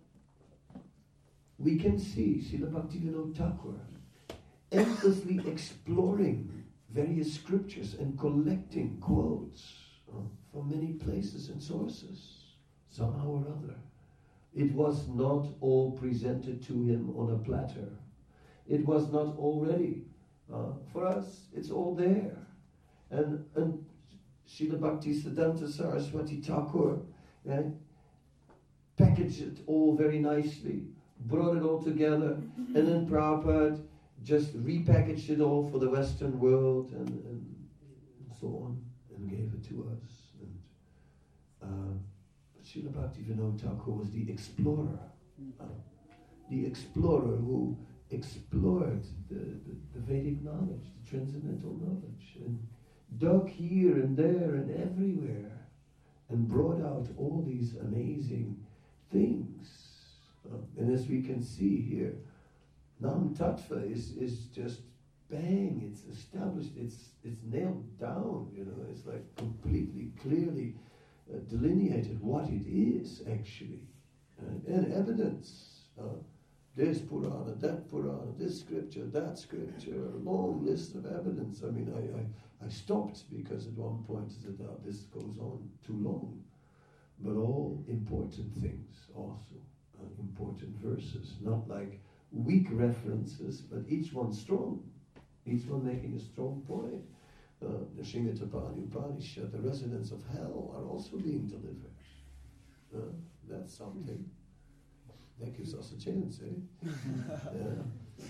we can see Srila Bhaktivinoda Thakur endlessly exploring various scriptures and collecting quotes uh, from many places and sources, somehow or other. It was not all presented to him on a platter. It was not already. Uh, for us, it's all there. And, and Srila Bhaktisiddhanta Saraswati Thakur eh, packaged it all very nicely, brought it all together, and then Prabhupada just repackaged it all for the Western world and, and, and so on, and gave it to us. And uh, Srila Bhaktivinoda Thakur was the explorer, uh, the explorer who explored the, the, the Vedic knowledge, the transcendental knowledge, and dug here and there and everywhere, and brought out all these amazing things. Uh, and as we can see here, Nam Tattva is, is just bang, it's established, it's it's nailed down, you know, it's like completely, clearly uh, delineated what it is actually. Uh, and evidence, uh, this Purana, that Purana, this scripture, that scripture, a long list of evidence. I mean, I, I, I stopped because at one point I said, oh, this goes on too long. But all important things also, uh, important verses, not like weak references, but each one strong, each one making a strong point. Uh, the Shingatapani Upanishad, the residents of hell are also being delivered. Uh, that's something. That gives us a chance, eh? Yeah.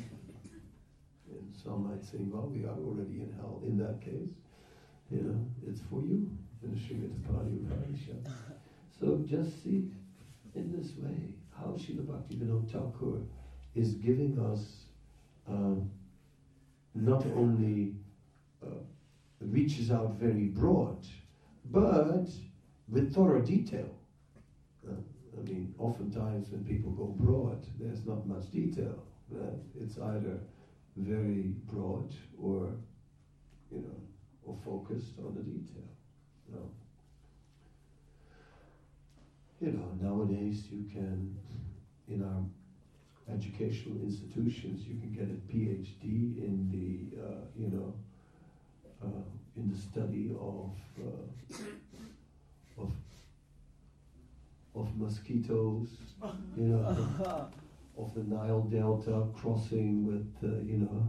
And some might say, well, we are already in hell. In that case, you know, it's for you, in the Shingatapani Upanishad. So just see in this way how Srila Bhaktivinoda Thakur is giving us um, not only uh, reaches out very broad, but with thorough detail. Uh, I mean, oftentimes when people go broad, there's not much detail. Right? It's either very broad or, you know, or focused on the detail. You know, you know nowadays you can, in our educational institutions. You can get a PhD in the, uh, you know, uh, in the study of uh, of of mosquitoes, you know, of the Nile Delta crossing with, uh, you know,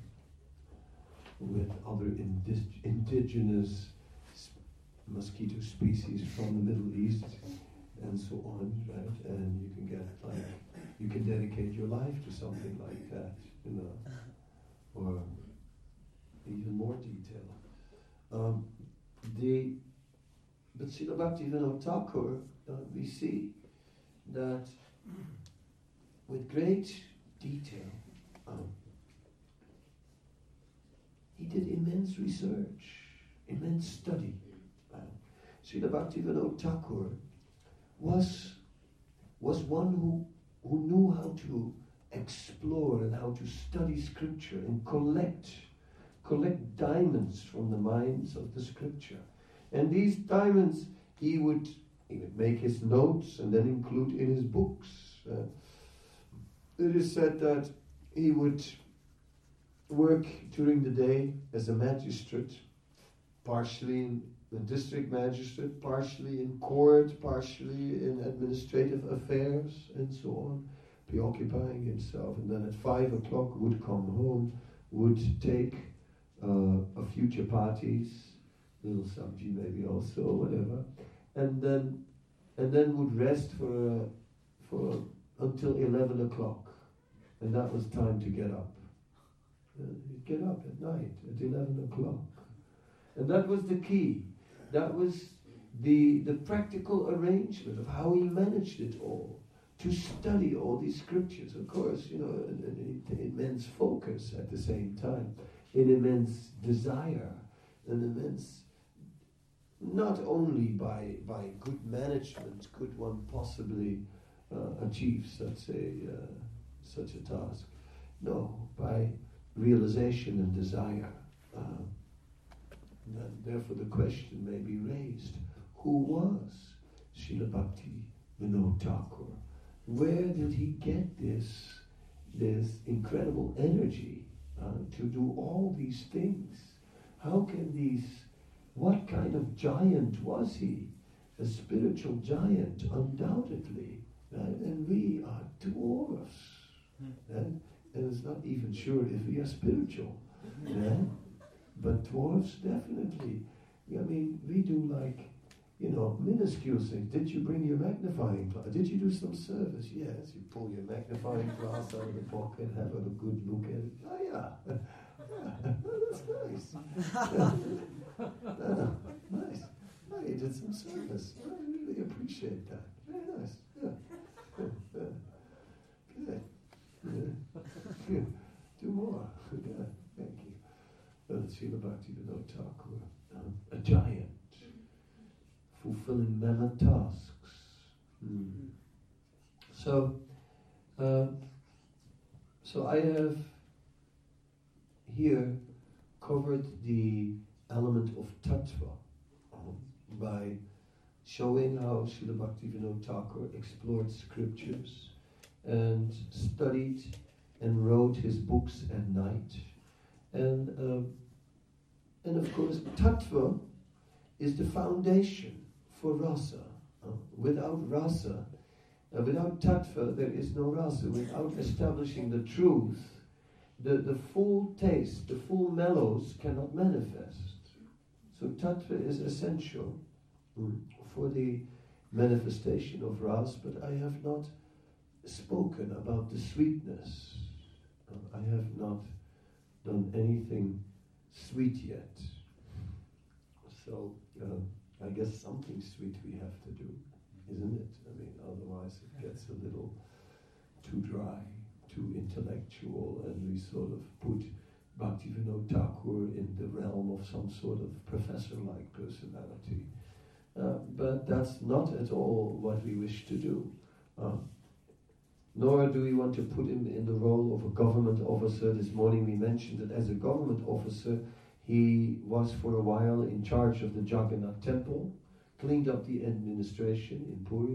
with other indig- indigenous sp- mosquito species from the Middle East and so on, right? And you can get like, you can dedicate your life to something like that, you know, or even more detail. Um, the, but Srila Bhaktivinoda Thakur, uh, we see that with great detail, um, he did immense research, immense study. Uh, Srila Bhaktivinoda Thakur was was one who who knew how to explore and how to study scripture and collect collect diamonds from the mines of the scripture. And these diamonds he would he would make his notes and then include in his books. Uh, it is said that he would work during the day as a magistrate, partially in the district magistrate, partially in court, partially in administrative affairs, and so on, preoccupying himself. And then at five o'clock would come home, would take uh, a few chapatis, little sabji maybe also, whatever, and then and then would rest for uh, for until eleven o'clock, and that was time to get up. Uh, he'd get up at night at eleven o'clock, and that was the key. That was the the practical arrangement of how he managed it all, to study all these scriptures. Of course, you know, an, an immense focus at the same time, an immense desire, an immense. Not only by by good management could one possibly uh, achieve such a uh, such a task. No, by realization and desire. Uh, and therefore, the question may be raised: who was Srila Bhaktivinoda Thakur? Where did he get this this incredible energy uh, to do all these things? How can these What kind of giant was he? A spiritual giant, undoubtedly. Right? And we are dwarfs. Right? And it's not even sure if we are spiritual. Right? But dwarfs, definitely. I mean, we do like, you know, minuscule things. Did you bring your magnifying glass? Did you do some service? Yes. You pull your magnifying glass out of the pocket, have a good look at it. Oh, yeah. Yeah. That's nice. Uh, nice. Oh, you did some service. I really appreciate that. Very nice. Yeah. Good. Good. Yeah. Good. Do more. Yeah. Thank you. Uh, Srila Bhaktivinoda Thakur, um, a giant, fulfilling mammoth tasks. Mm. So, uh, so I have here covered the element of tattva um, by showing how Srila Bhaktivinoda Thakur explored scriptures and studied and wrote his books at night. And uh, and of course, tattva is the foundation for rasa. Uh, without rasa, uh, without tattva, there is no rasa. Without establishing the truth, the, the full taste, the full mellows cannot manifest. So tattva is essential mm, for the manifestation of ras, but I have not spoken about the sweetness. Uh, I have not done anything sweet yet. So uh, I guess something sweet we have to do, isn't it? I mean, otherwise it gets a little too dry, too intellectual, and we sort of put Bhaktivinoda Thakur in the realm of some sort of professor-like personality. Uh, but that's not at all what we wish to do. Uh, nor do we want to put him in the role of a government officer. This morning we mentioned that as a government officer, he was for a while in charge of the Jagannath temple, cleaned up the administration in Puri,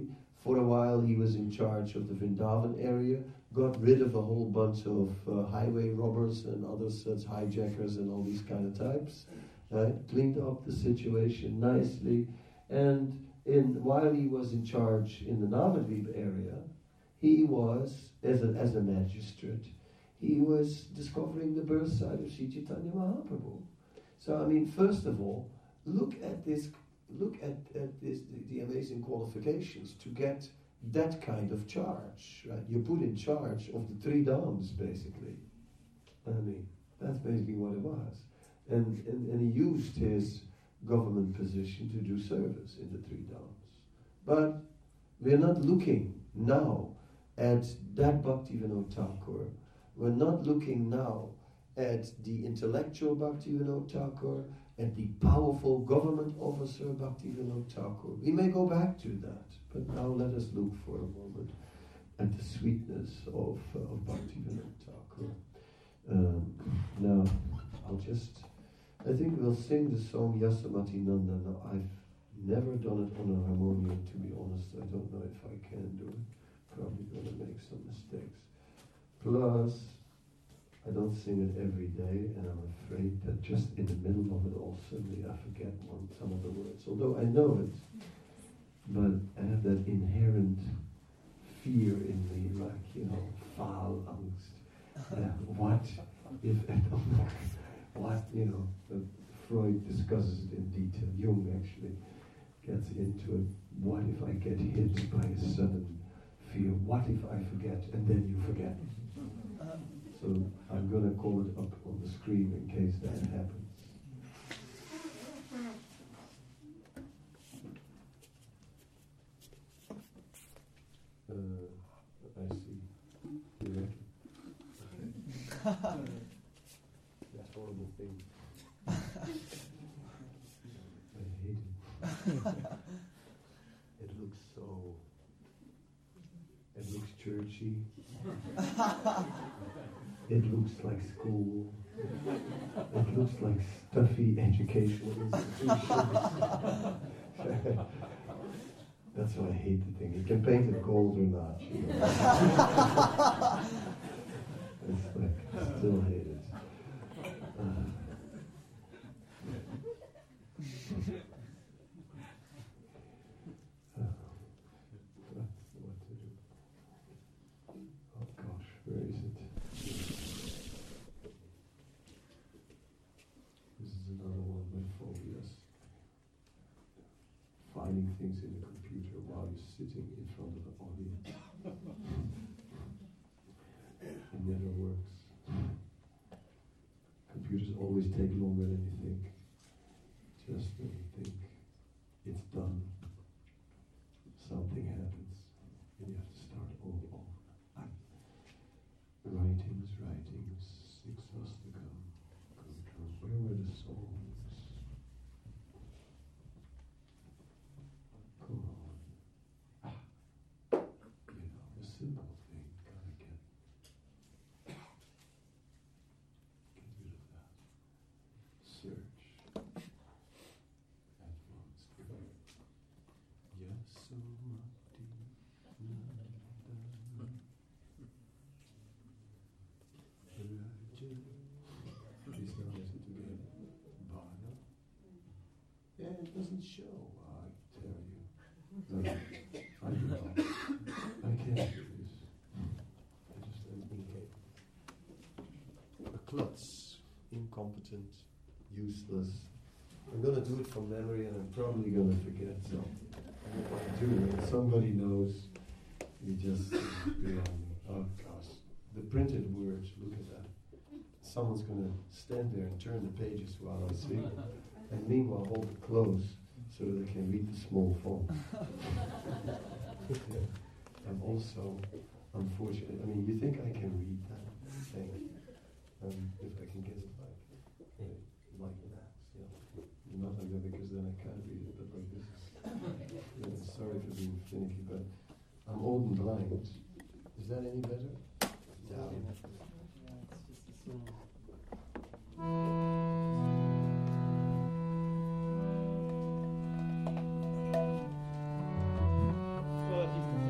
For a while he was in charge of the Vrindavan area, got rid of a whole bunch of uh, highway robbers and other such hijackers and all these kind of types, right? Cleaned up the situation nicely, and in, while he was in charge in the Navadvip area, he was, as a, as a magistrate, he was discovering the birth site of Sri Chaitanya Mahaprabhu. So, I mean, first of all, look at this, look at, at this, the, the amazing qualifications to get that kind of charge, right? You're put in charge of the three dams, basically. I mean, that's basically what it was. And, and, and he used his government position to do service in the three dams. But we're not looking now at that Bhaktivinoda Thakur. We're not looking now at the intellectual Bhaktivinoda Thakur, at the powerful government officer Bhaktivinoda Thakur. We may go back to that, but now let us look for a moment at the sweetness of, uh, of Bhaktivinoda Thakur. Um, now, I'll just, I think we'll sing the song Yasamati Nanda. Now, I've never done it on a harmonium, to be honest. I don't know if I can do it. Probably going to make some mistakes. Plus, I don't sing it every day, and I'm afraid that just in the middle of it all, suddenly I forget one, some of the words. Although I know it, but I have that inherent fear in me, like, you know, faal angst. Uh, what if, what, you know, uh, Freud discusses it in detail. Jung actually gets into it. What if I get hit by a sudden fear? What if I forget? And then you forget. So I'm going to call it up on the screen in case that happens. Uh, I see. You reckon? That horrible thing. I hate it. It looks so... It looks churchy. It looks like school. It looks like stuffy educational institutions. That's why I hate the thing. You can paint it gold or not. You know? It's like, I still hate it. Uh, what to do? Oh gosh, where is it? This is another one of my phobias. Finding things in the computer while you're sitting in front of the audience. It never works. Computers always take longer than you think. Just when you think it's done, something happens, and you have to start all over. Writings, writings, exhausticum, control. Where were the songs? Come on. Ah. You know, a simple thing, gotta get, get rid of that. Search. Advanced. Yasomati Nanda. These now listen together. Bhana. Yeah, it doesn't show, I tell you. No, I do not. I can't do this. I just am incapable. A klutz. Incompetent. Useless. I'm going to do it from memory and I'm probably going to forget, so if I do and somebody knows, you just be on me. Oh gosh. The printed words, look at that. Someone's going to stand there and turn the pages while I speak, and meanwhile hold it close so that they can read the small font. Yeah. I'm also, unfortunately, I mean, you think I can read that thing? Um, if I can get it like, uh, like that, yeah. Not like that, because then I can't read it, but like this. Yeah, sorry for being finicky, but I'm old and blind. Is that any better? Yeah. Well, if you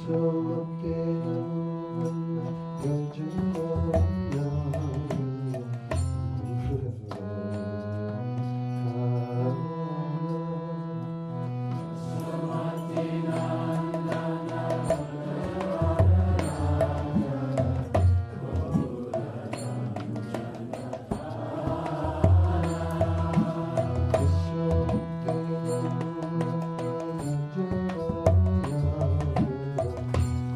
Krishna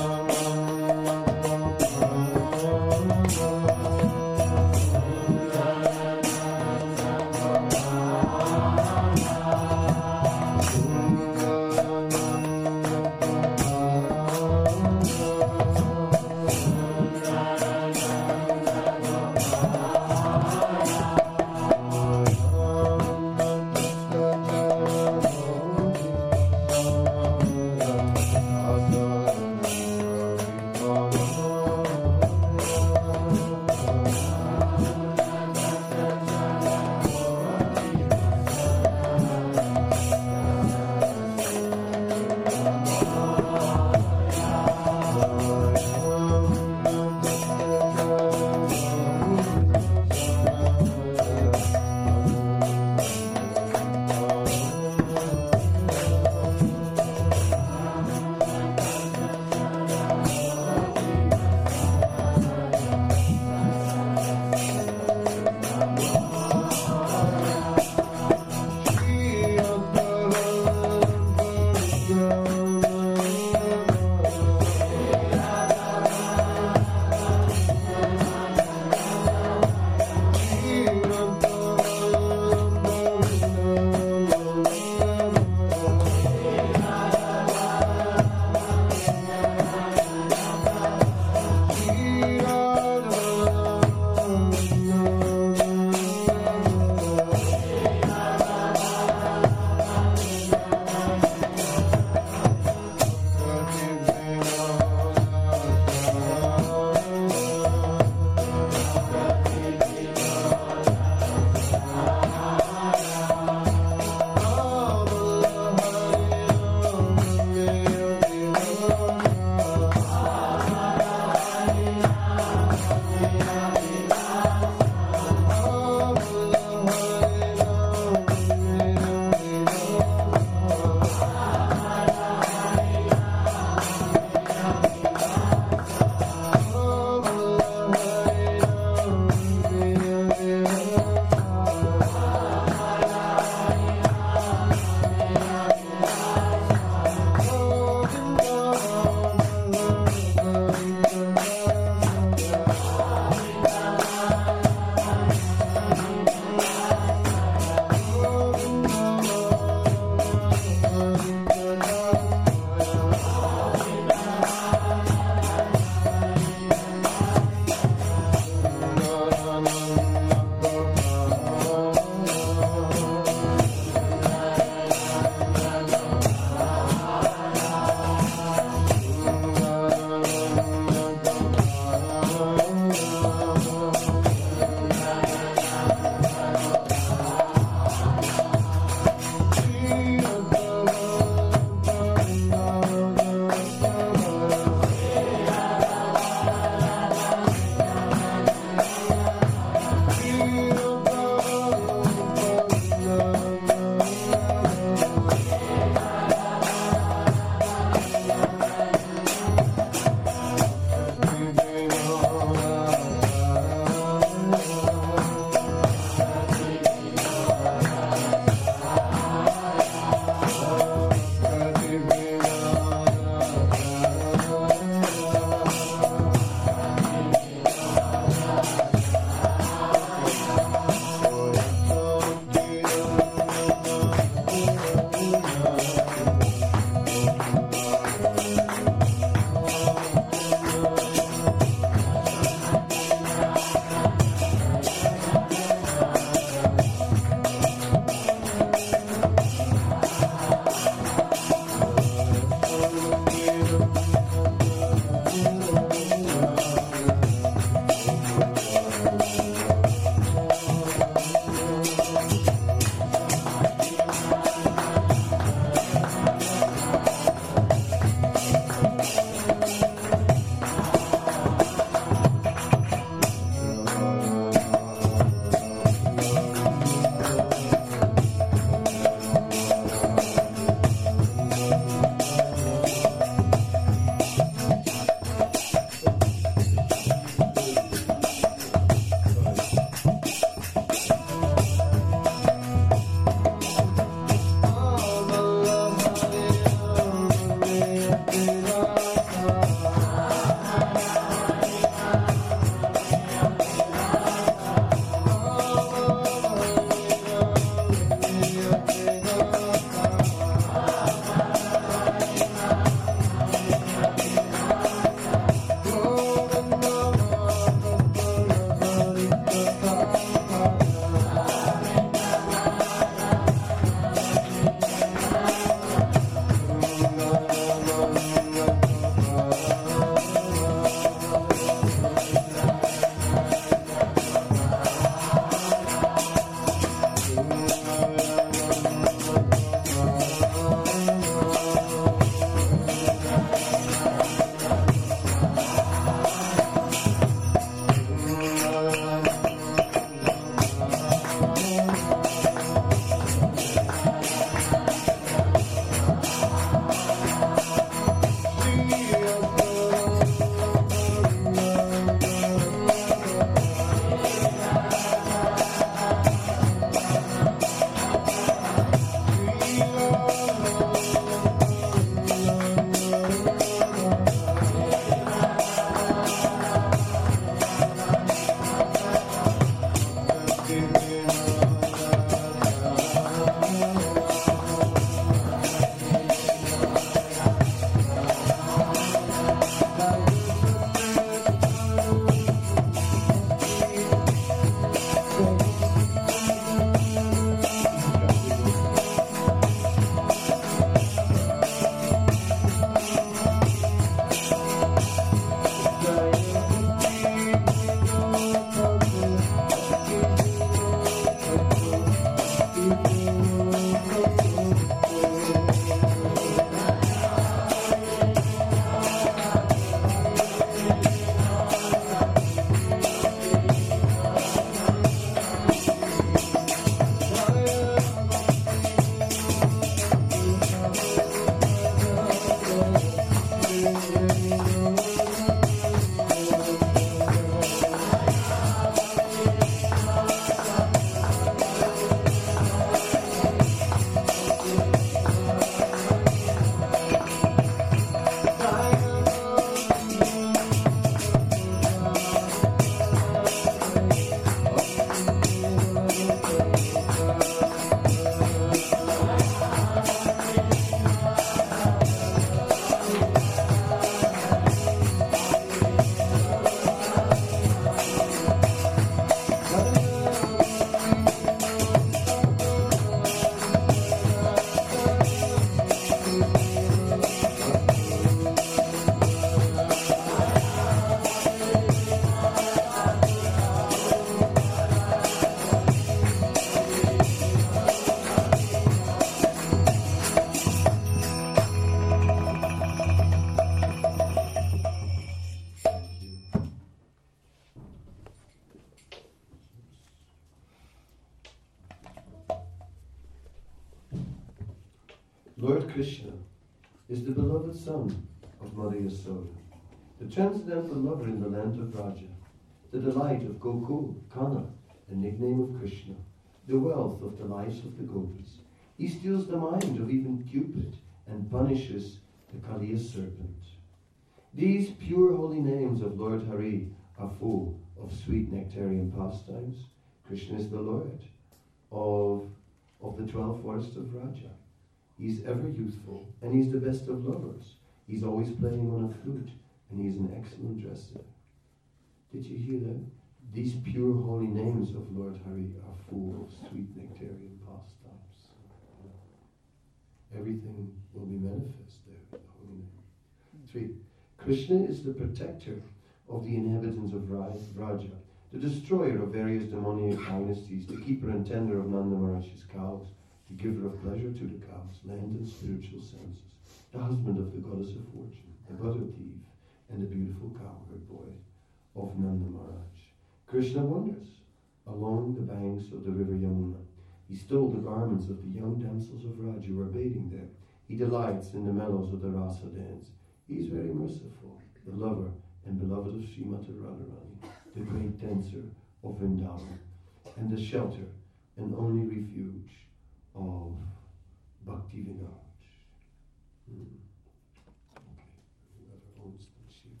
Krishna is the beloved son of Mother Yasoda, the transcendental lover in the land of Vraja, the delight of Gokul, Kana, the nickname of Krishna, the wealth of the lives of the gopis. He steals the mind of even Cupid and punishes the Kaliya serpent. These pure holy names of Lord Hari are full of sweet nectarian pastimes. Krishna is the Lord of, of the twelve forests of Vraja. He's ever youthful, and he's the best of lovers. He's always playing on a flute, and he's an excellent dresser. Did you hear that? These pure holy names of Lord Hari are full of sweet nectarian pastimes. Everything will be manifest there in the holy name. Three, Krishna is the protector of the inhabitants of Vraja, the destroyer of various demoniac dynasties, the keeper and tender of Nanda Maharaj's cows, the giver of pleasure to the cows, land and spiritual senses, the husband of the goddess of fortune, the butter thief, and the beautiful cowherd boy of Nanda Maharaj. Krishna wanders along the banks of the river Yamuna. He stole the garments of the young damsels of Raj who were bathing there. He delights in the mellows of the rasa dance. He is very merciful, the lover and beloved of Srimati Radharani, the great dancer of Vrindavan, and the shelter and only refuge of Bhakti Vinod. Hmm. Okay, whoever owns the sheep.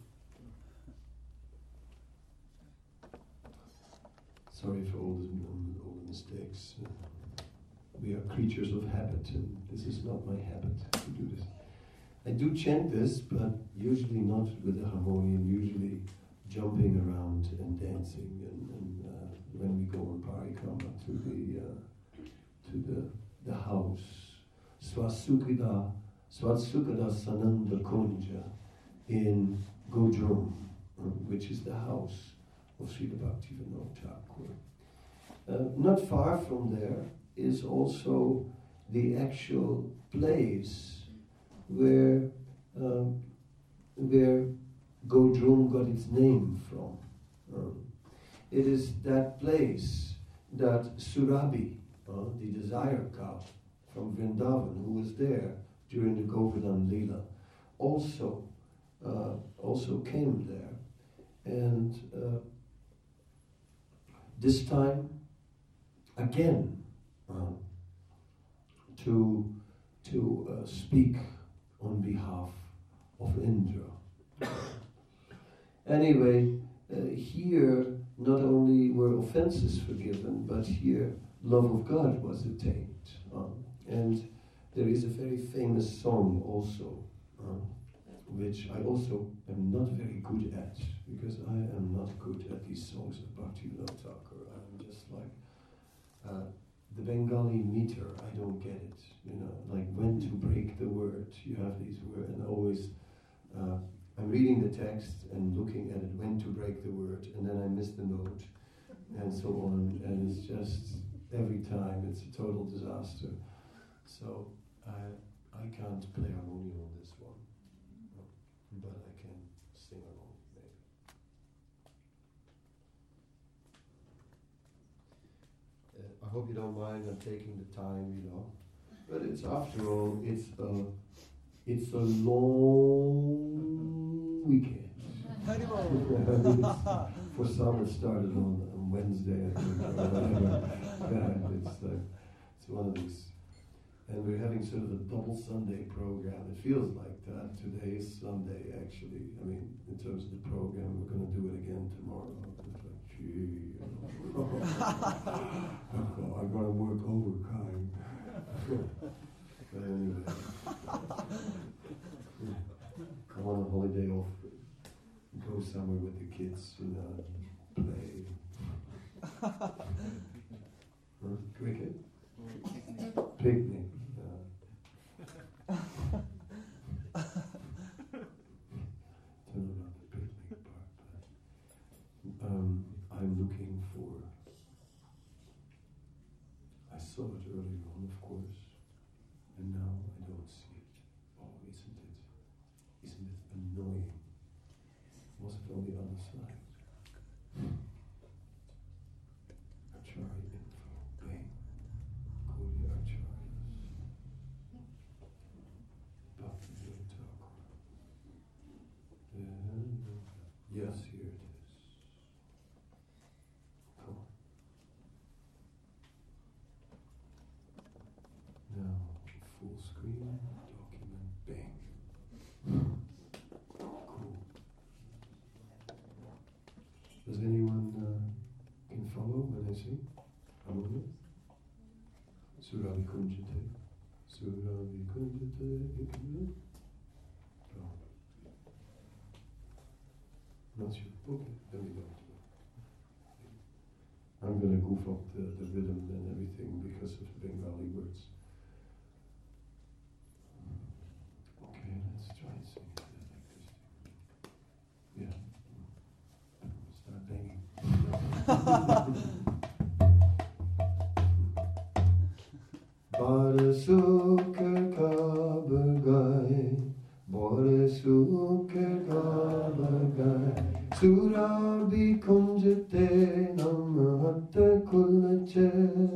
Sorry for all the, all the mistakes. Uh, we are creatures of habit, and this is not my habit to do this. I do chant this, but usually not with a harmonium, usually jumping around and dancing, and, and uh, when we go on parikrama to the uh, to the the house, Swasukada Swasukada Sananda Kunja in Godrum, uh, which is the house of Srila Bhaktivinoda Thakur. Uh, not far from there is also the actual place where uh, where Godrum got its name from. Um, it is that place that Surabhi, uh, the desire cow from Vrindavan, who was there during the Govardhan Leela, also uh, also came there, and uh, this time again uh, to to uh, speak on behalf of Indra. Anyway, uh, here not only were offenses forgiven, but here love of God was attained. Um, and there is a very famous song also, um, which I also am not very good at, because I am not good at these songs of Bhaktivinoda Thakur. I'm just like, uh, the Bengali meter, I don't get it. You know, like when to break the word. You have these words, and always, uh, I'm reading the text and looking at it, when to break the word, and then I miss the note, and so on, and it's just, every time, it's a total disaster. So, I I can't play harmonium on this one, but I can sing along, maybe. Uh, I hope you don't mind, I'm taking the time, you know, but it's, after all, it's a, it's a long weekend. For some, it started on, on Wednesday, I think, or whatever. Yeah, it's, uh, it's one of these. And we're having sort of a double Sunday program. It feels like that. Today is Sunday, actually. I mean, in terms of the program, we're going to do it again tomorrow. It's like, gee, you know. I'm going to work overtime. But anyway, come on a holiday off. Go somewhere with the kids, you know, play. Huh? Cricket? Picnic. Uh. Don't know about the picnic part, but um, I'm looking for. I saw it earlier on, of course, and now I don't see it. Oh, isn't it? Isn't it annoying? Was it on the other side? Acharya info. Bang. Go to Acharyas. Surabi Kunjate. Surabi Kunjate. Oh. Not sure. Okay, then we don't. I'm going to goof up the, the rhythm and everything because of the Bengali words. Okay, let's try and sing it like this. Yeah. Start banging. Bada suker kabagai, bada suker kabagai. Surabi kunjate namahatta kullache.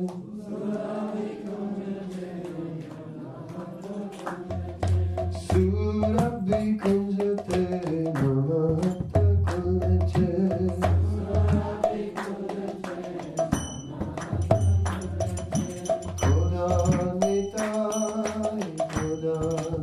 Surabi kunjate namahatta kullache. Koda nitai, koda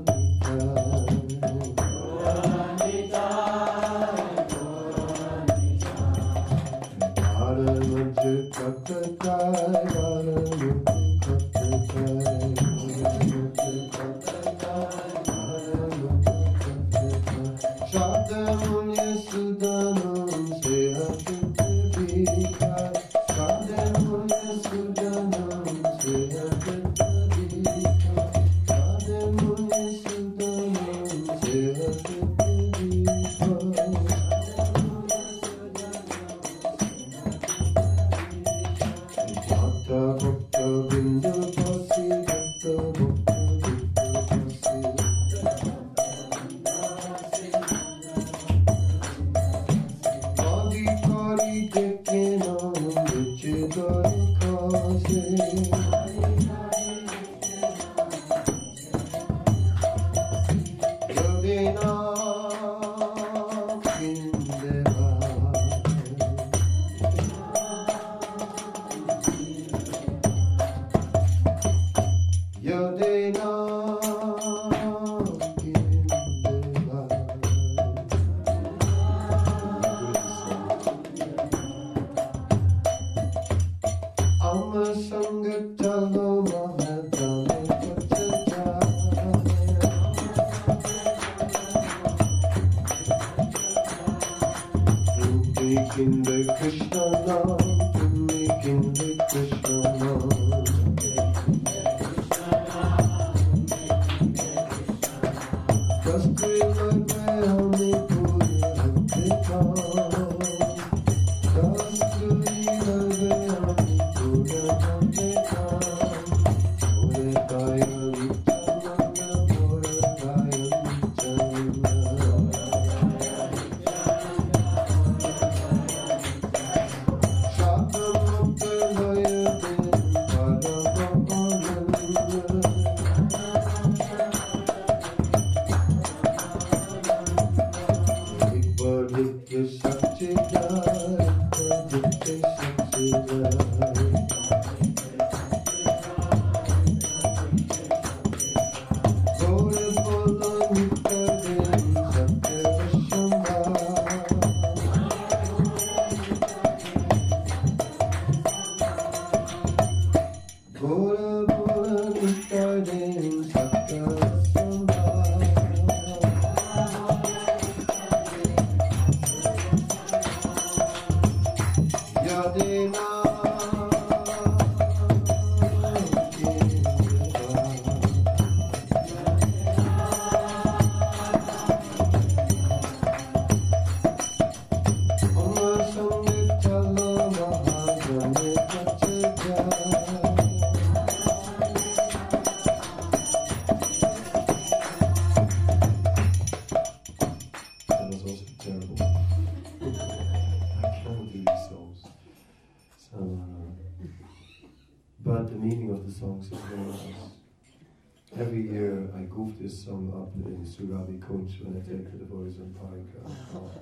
Every year I goof this song up in Surabi Kunj when I take the voice on Parika. Oh,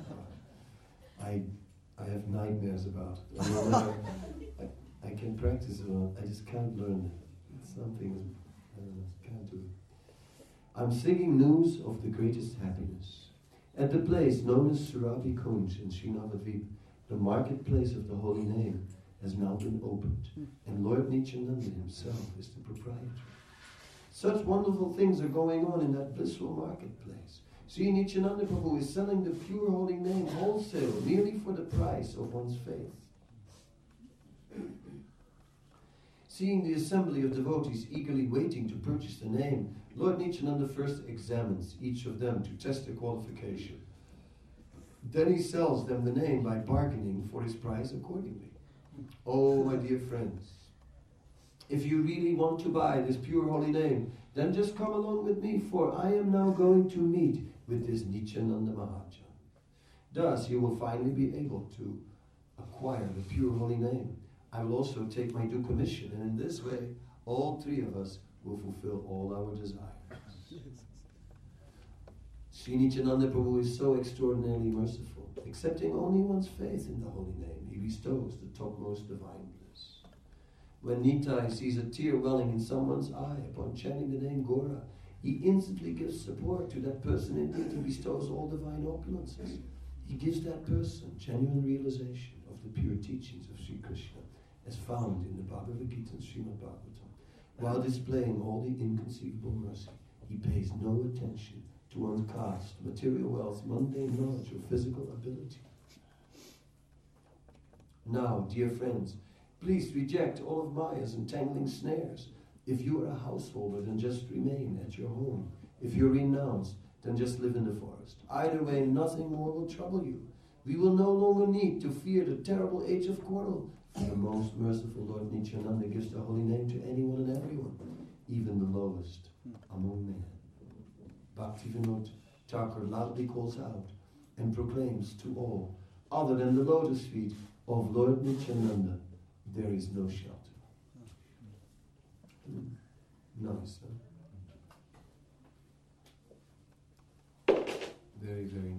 I I have nightmares about it. I, mean, I, I can practice it, I just can't learn it. It's something I don't know, can't do it. I'm singing news of the greatest happiness. At the place known as Surabi Kunj in Srinavadvip, the marketplace of the holy name, has now been opened. And Lord Nityananda himself is the proprietor. Such wonderful things are going on in that blissful marketplace. Sri Nityananda Prabhu is selling the pure holy name wholesale, merely for the price of one's faith. Seeing the assembly of devotees eagerly waiting to purchase the name, Lord Nityananda first examines each of them to test their qualification. Then he sells them the name by bargaining for his price accordingly. Oh, my dear friends, if you really want to buy this pure holy name, then just come along with me, for I am now going to meet with this Nityananda Mahajan. Thus, you will finally be able to acquire the pure holy name. I will also take my due commission, and in this way, all three of us will fulfill all our desires. Sri Nityananda Prabhu is so extraordinarily merciful. Accepting only one's faith in the holy name, he bestows the topmost divine bliss. When Nitai sees a tear welling in someone's eye upon chanting the name Gora, he instantly gives support to that person indeed and bestows all divine opulences. He gives that person genuine realization of the pure teachings of Sri Krishna, as found in the Bhagavad Gita and Srimad Bhagavatam. While displaying all the inconceivable mercy, he pays no attention to one's caste, material wealth, mundane knowledge, or physical ability. Now, dear friends, please reject all of Maya's entangling snares. If you are a householder, then just remain at your home. If you're renounced, then just live in the forest. Either way, nothing more will trouble you. We will no longer need to fear the terrible age of quarrel. The most merciful Lord Nityananda gives the holy name to anyone and everyone, even the lowest among men. Bhaktivinoda Thakur loudly calls out and proclaims to all, other than the lotus feet of Lord Nityananda, there is no shelter. Mm. Nice, huh? Very, very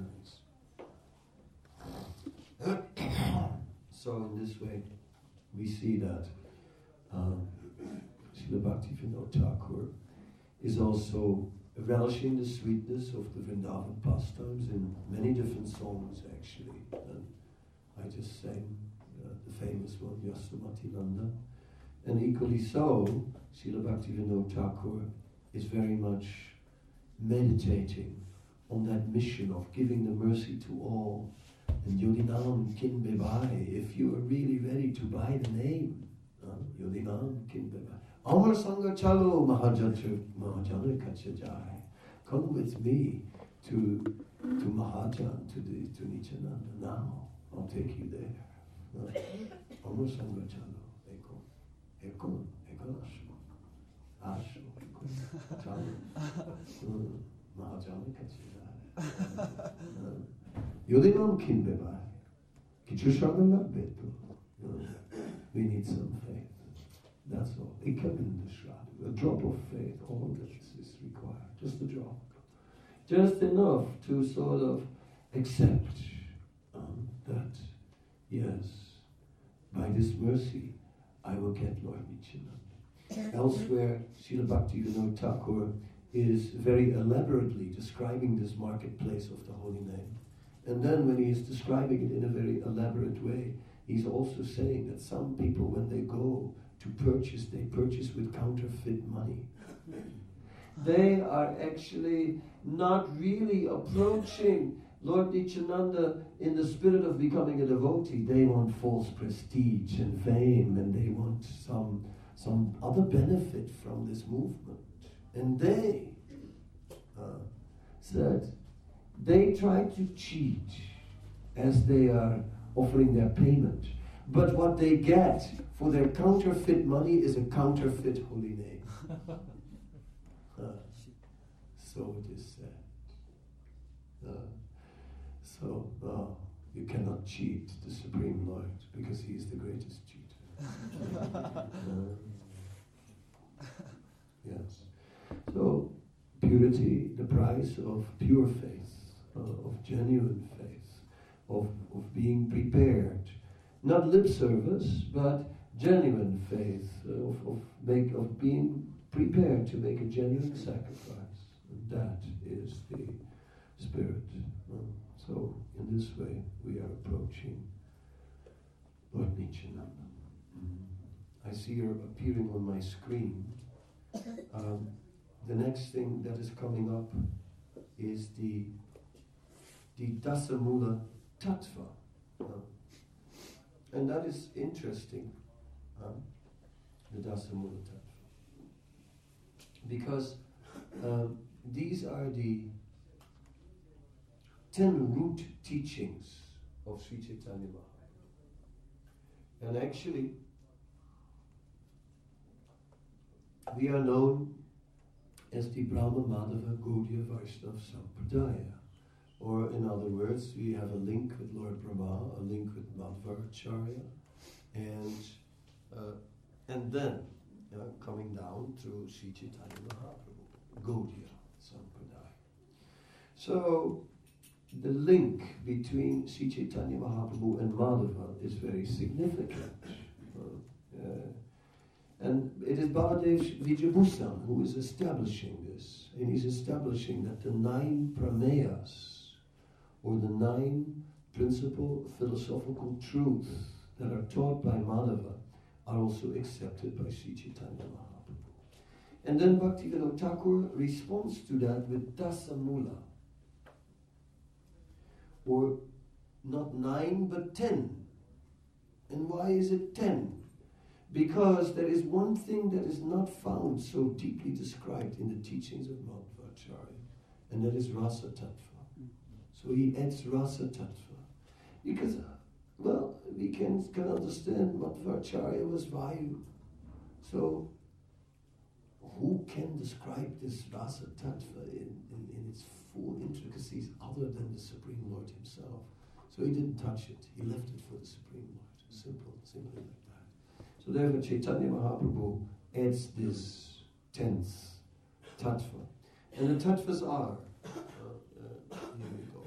nice. So in this way, we see that um, Srila Bhaktivinoda Thakur is also relishing the sweetness of the Vrindavan pastimes in many different songs, actually. And I just sang uh, the famous one, Yasomati Nanda. And equally so, Srila Bhaktivinoda Thakur is very much meditating on that mission of giving the mercy to all. And Yodinam kin bebai, if you are really ready to buy the name, uh, Yodinam kin bebai. Amar Sangha Chalo Mahajana Mahajana Kachajai. Come with me to to Mahajan, to the to Nityananda now. I'll take you there. Amar Sangha Chalo. Eko. Eko. Eko Asho. Asho. Eko. Chalo. Mahajana Kachajai. Yodinam kin bebai. Kichushana Beto. We need some faith. That's all. A drop of faith, all that is required. Just a drop. Just enough to sort of accept um, that, yes, by this mercy, I will get Lord Nityananda. Elsewhere, Srila Bhaktivinoda Thakur is very elaborately describing this marketplace of the holy name. And then when he is describing it in a very elaborate way, he's also saying that some people, when they go to purchase, they purchase with counterfeit money. They are actually not really approaching Lord Nityananda in the spirit of becoming a devotee. They want false prestige and fame, and they want some, some other benefit from this movement. And they uh, said, they try to cheat as they are offering their payment. But what they get for their counterfeit money is a counterfeit holy name. uh, so it is said. Uh, so uh, you cannot cheat the Supreme Lord because he is the greatest cheater. uh, yes. So purity, the price of pure faith, uh, of genuine faith, of, of being prepared. Not lip service, but genuine faith, uh, of, of, make, of being prepared to make a genuine sacrifice. And that is the spirit. Uh, so, in this way, we are approaching Lord Nityananda. I see her appearing on my screen. Um, the next thing that is coming up is the the Dasamula Tattva. Uh, and that is interesting, um, the Dasamula Tattva. Because um, these are the ten root teachings of Sri Chaitanya Mahaprabhu. And actually, we are known as the Brahma Madhava Gaudiya Vaishnava Sampradaya. Or in other words, we have a link with Lord Brahma, a link with Madhvaracharya, and uh, and then uh, coming down through Sri Chaitanya Mahaprabhu, Gaudiya Sampradaya. So the link between Sri Chaitanya Mahaprabhu and Madhava is very significant. Uh, uh, and it is Baladev Vijayabhusan who is establishing this. And he's establishing that the nine prameyas, or the nine principal philosophical truths that are taught by Madhava, are also accepted by Sri Chaitanya Mahaprabhu. And then Bhaktivinoda Thakur responds to that with Dasamula, or not nine but ten. And why is it ten? Because there is one thing that is not found so deeply described in the teachings of Madhvaracharya, and that is Rasa Tattva. So he adds Rasa Tattva. Because, well, we can, can understand Madhvaracharya was Vayu. So, who can describe this Rasa Tattva in, in, in its full intricacies other than the Supreme Lord himself? So he didn't touch it. He left it for the Supreme Lord. Simple, simply like that. So therefore Chaitanya Mahaprabhu adds this tenth Tattva. And the Tattvas are, uh, uh, here we go.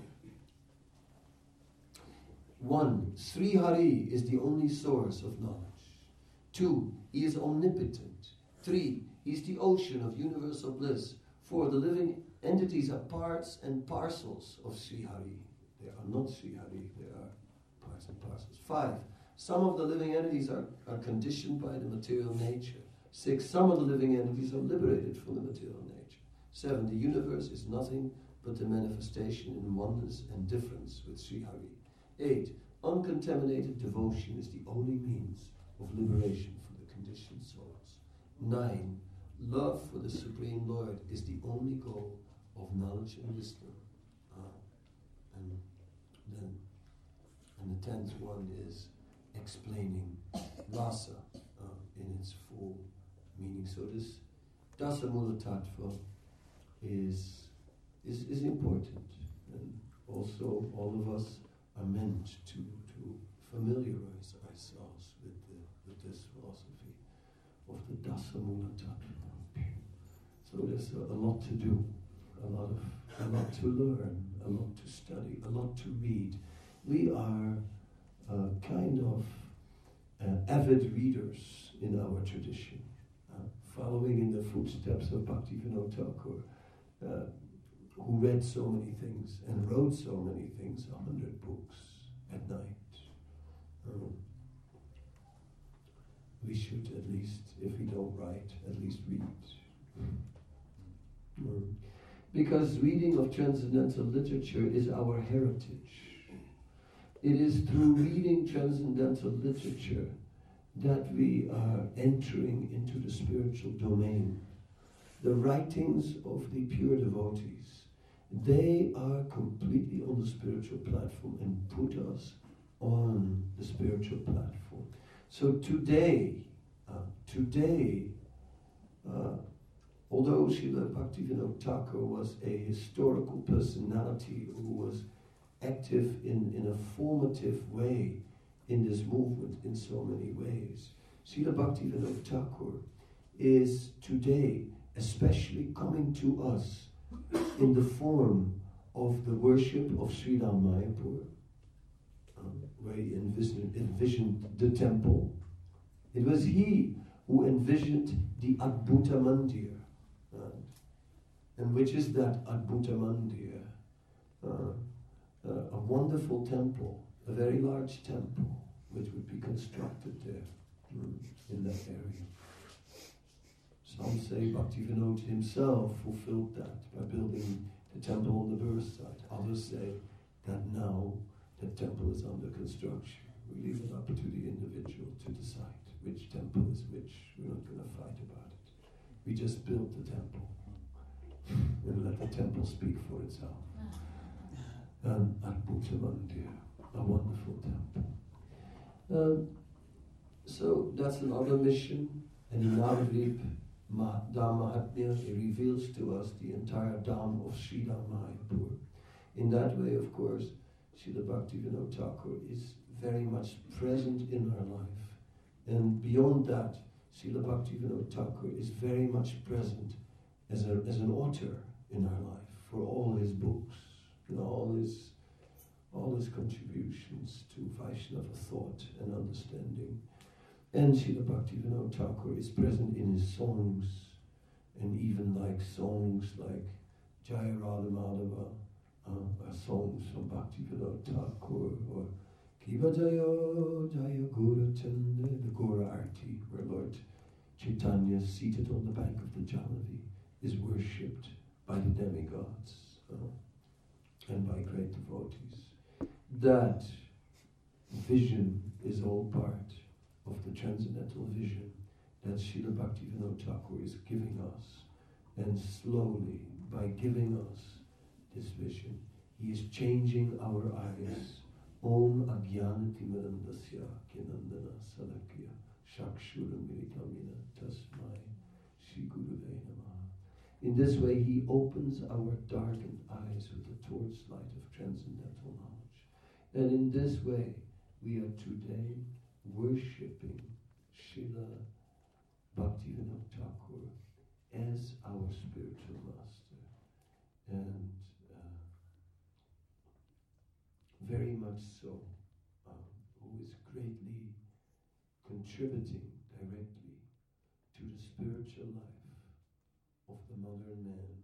One, Sri Hari is the only source of knowledge. Two, he is omnipotent. Three, he is the ocean of universal bliss. Four, the living entities are parts and parcels of Sri Hari. They are not Sri Hari, they are parts and parcels. Five, some of the living entities are, are conditioned by the material nature. Six, some of the living entities are liberated from the material nature. Seven, the universe is nothing but the manifestation in oneness and difference with Sri Hari. Eight, uncontaminated devotion is the only means of liberation for the conditioned souls. Nine, love for the Supreme Lord is the only goal of knowledge and wisdom. Uh, and then, and the tenth one is explaining rasa uh, in its full meaning. So this Dasamula Tattva is, is, is important. And also all of us are meant to, to familiarize ourselves with, the, with this philosophy of the Dasamula Tattva. So there's a, a lot to do, a lot of a lot to learn, a lot to study, a lot to read. We are uh, kind of uh, avid readers in our tradition, uh, following in the footsteps of Bhaktivinoda Thakur, uh, who read so many things and wrote so many things, a hundred books at night. Um, we should at least, if we don't write, at least read. Um, because reading of transcendental literature is our heritage. It is through reading transcendental literature that we are entering into the spiritual domain. The writings of the pure devotees, they are completely on the spiritual platform and put us on the spiritual platform. So today, uh, today, uh, although Srila Bhaktivinoda Thakur was a historical personality who was active in, in a formative way in this movement in so many ways, Srila Bhaktivinoda Thakur is today especially coming to us in the form of the worship of Sridham Mayapur, um, where he envisioned, envisioned the temple. It was he who envisioned the Adbhuta Mandir. Uh, and which is that Adbhuta Mandir? Uh, uh, a wonderful temple, a very large temple, which would be constructed there. mm, in that area. Some say Bhaktivinoda himself fulfilled that by building the temple on the birth site. Others say that now the temple is under construction. We leave it up to the individual to decide which temple is which. We're not going to fight about it. We just built the temple and let the temple speak for itself. And Adbhuta Mandir, a wonderful temple. Um, so that's another mission. And in Navadvip Dham Mahatmya, it reveals to us the entire Dham of Sridham Mayapur. In that way, of course, Srila Bhaktivinoda Thakur is very much present in our life. And beyond that, Srila Bhaktivinoda Thakur is very much present as, a, as an author in our life for all his books and all his, all his contributions to Vaishnava thought and understanding. And Srila Bhaktivinoda Thakur is present in his songs, and even like songs like Jaya Radha Madhava, uh, are songs from Bhaktivinoda Thakur, or Kiva Jaya Jaya Gora Chanda, the Gora Arti, where Lord Chaitanya, seated on the bank of the Jahnavi, is worshipped by the demigods uh, and by great devotees. That vision is all part of the transcendental vision that Srila Bhaktivinoda Thakur is giving us. And slowly, by giving us this vision, he is changing our eyes. Om Agyanati Mirandasya Kinandana Salakya Shakshura Mirikamina Tasmai Shri Guruve Namaha. In this way, he opens our darkened eyes with the torchlight of transcendental knowledge. And in this way, we are today worshipping Srila Bhaktivinoda Thakur as our spiritual master, and uh, very much so, um, who is greatly contributing directly to the spiritual life of the modern man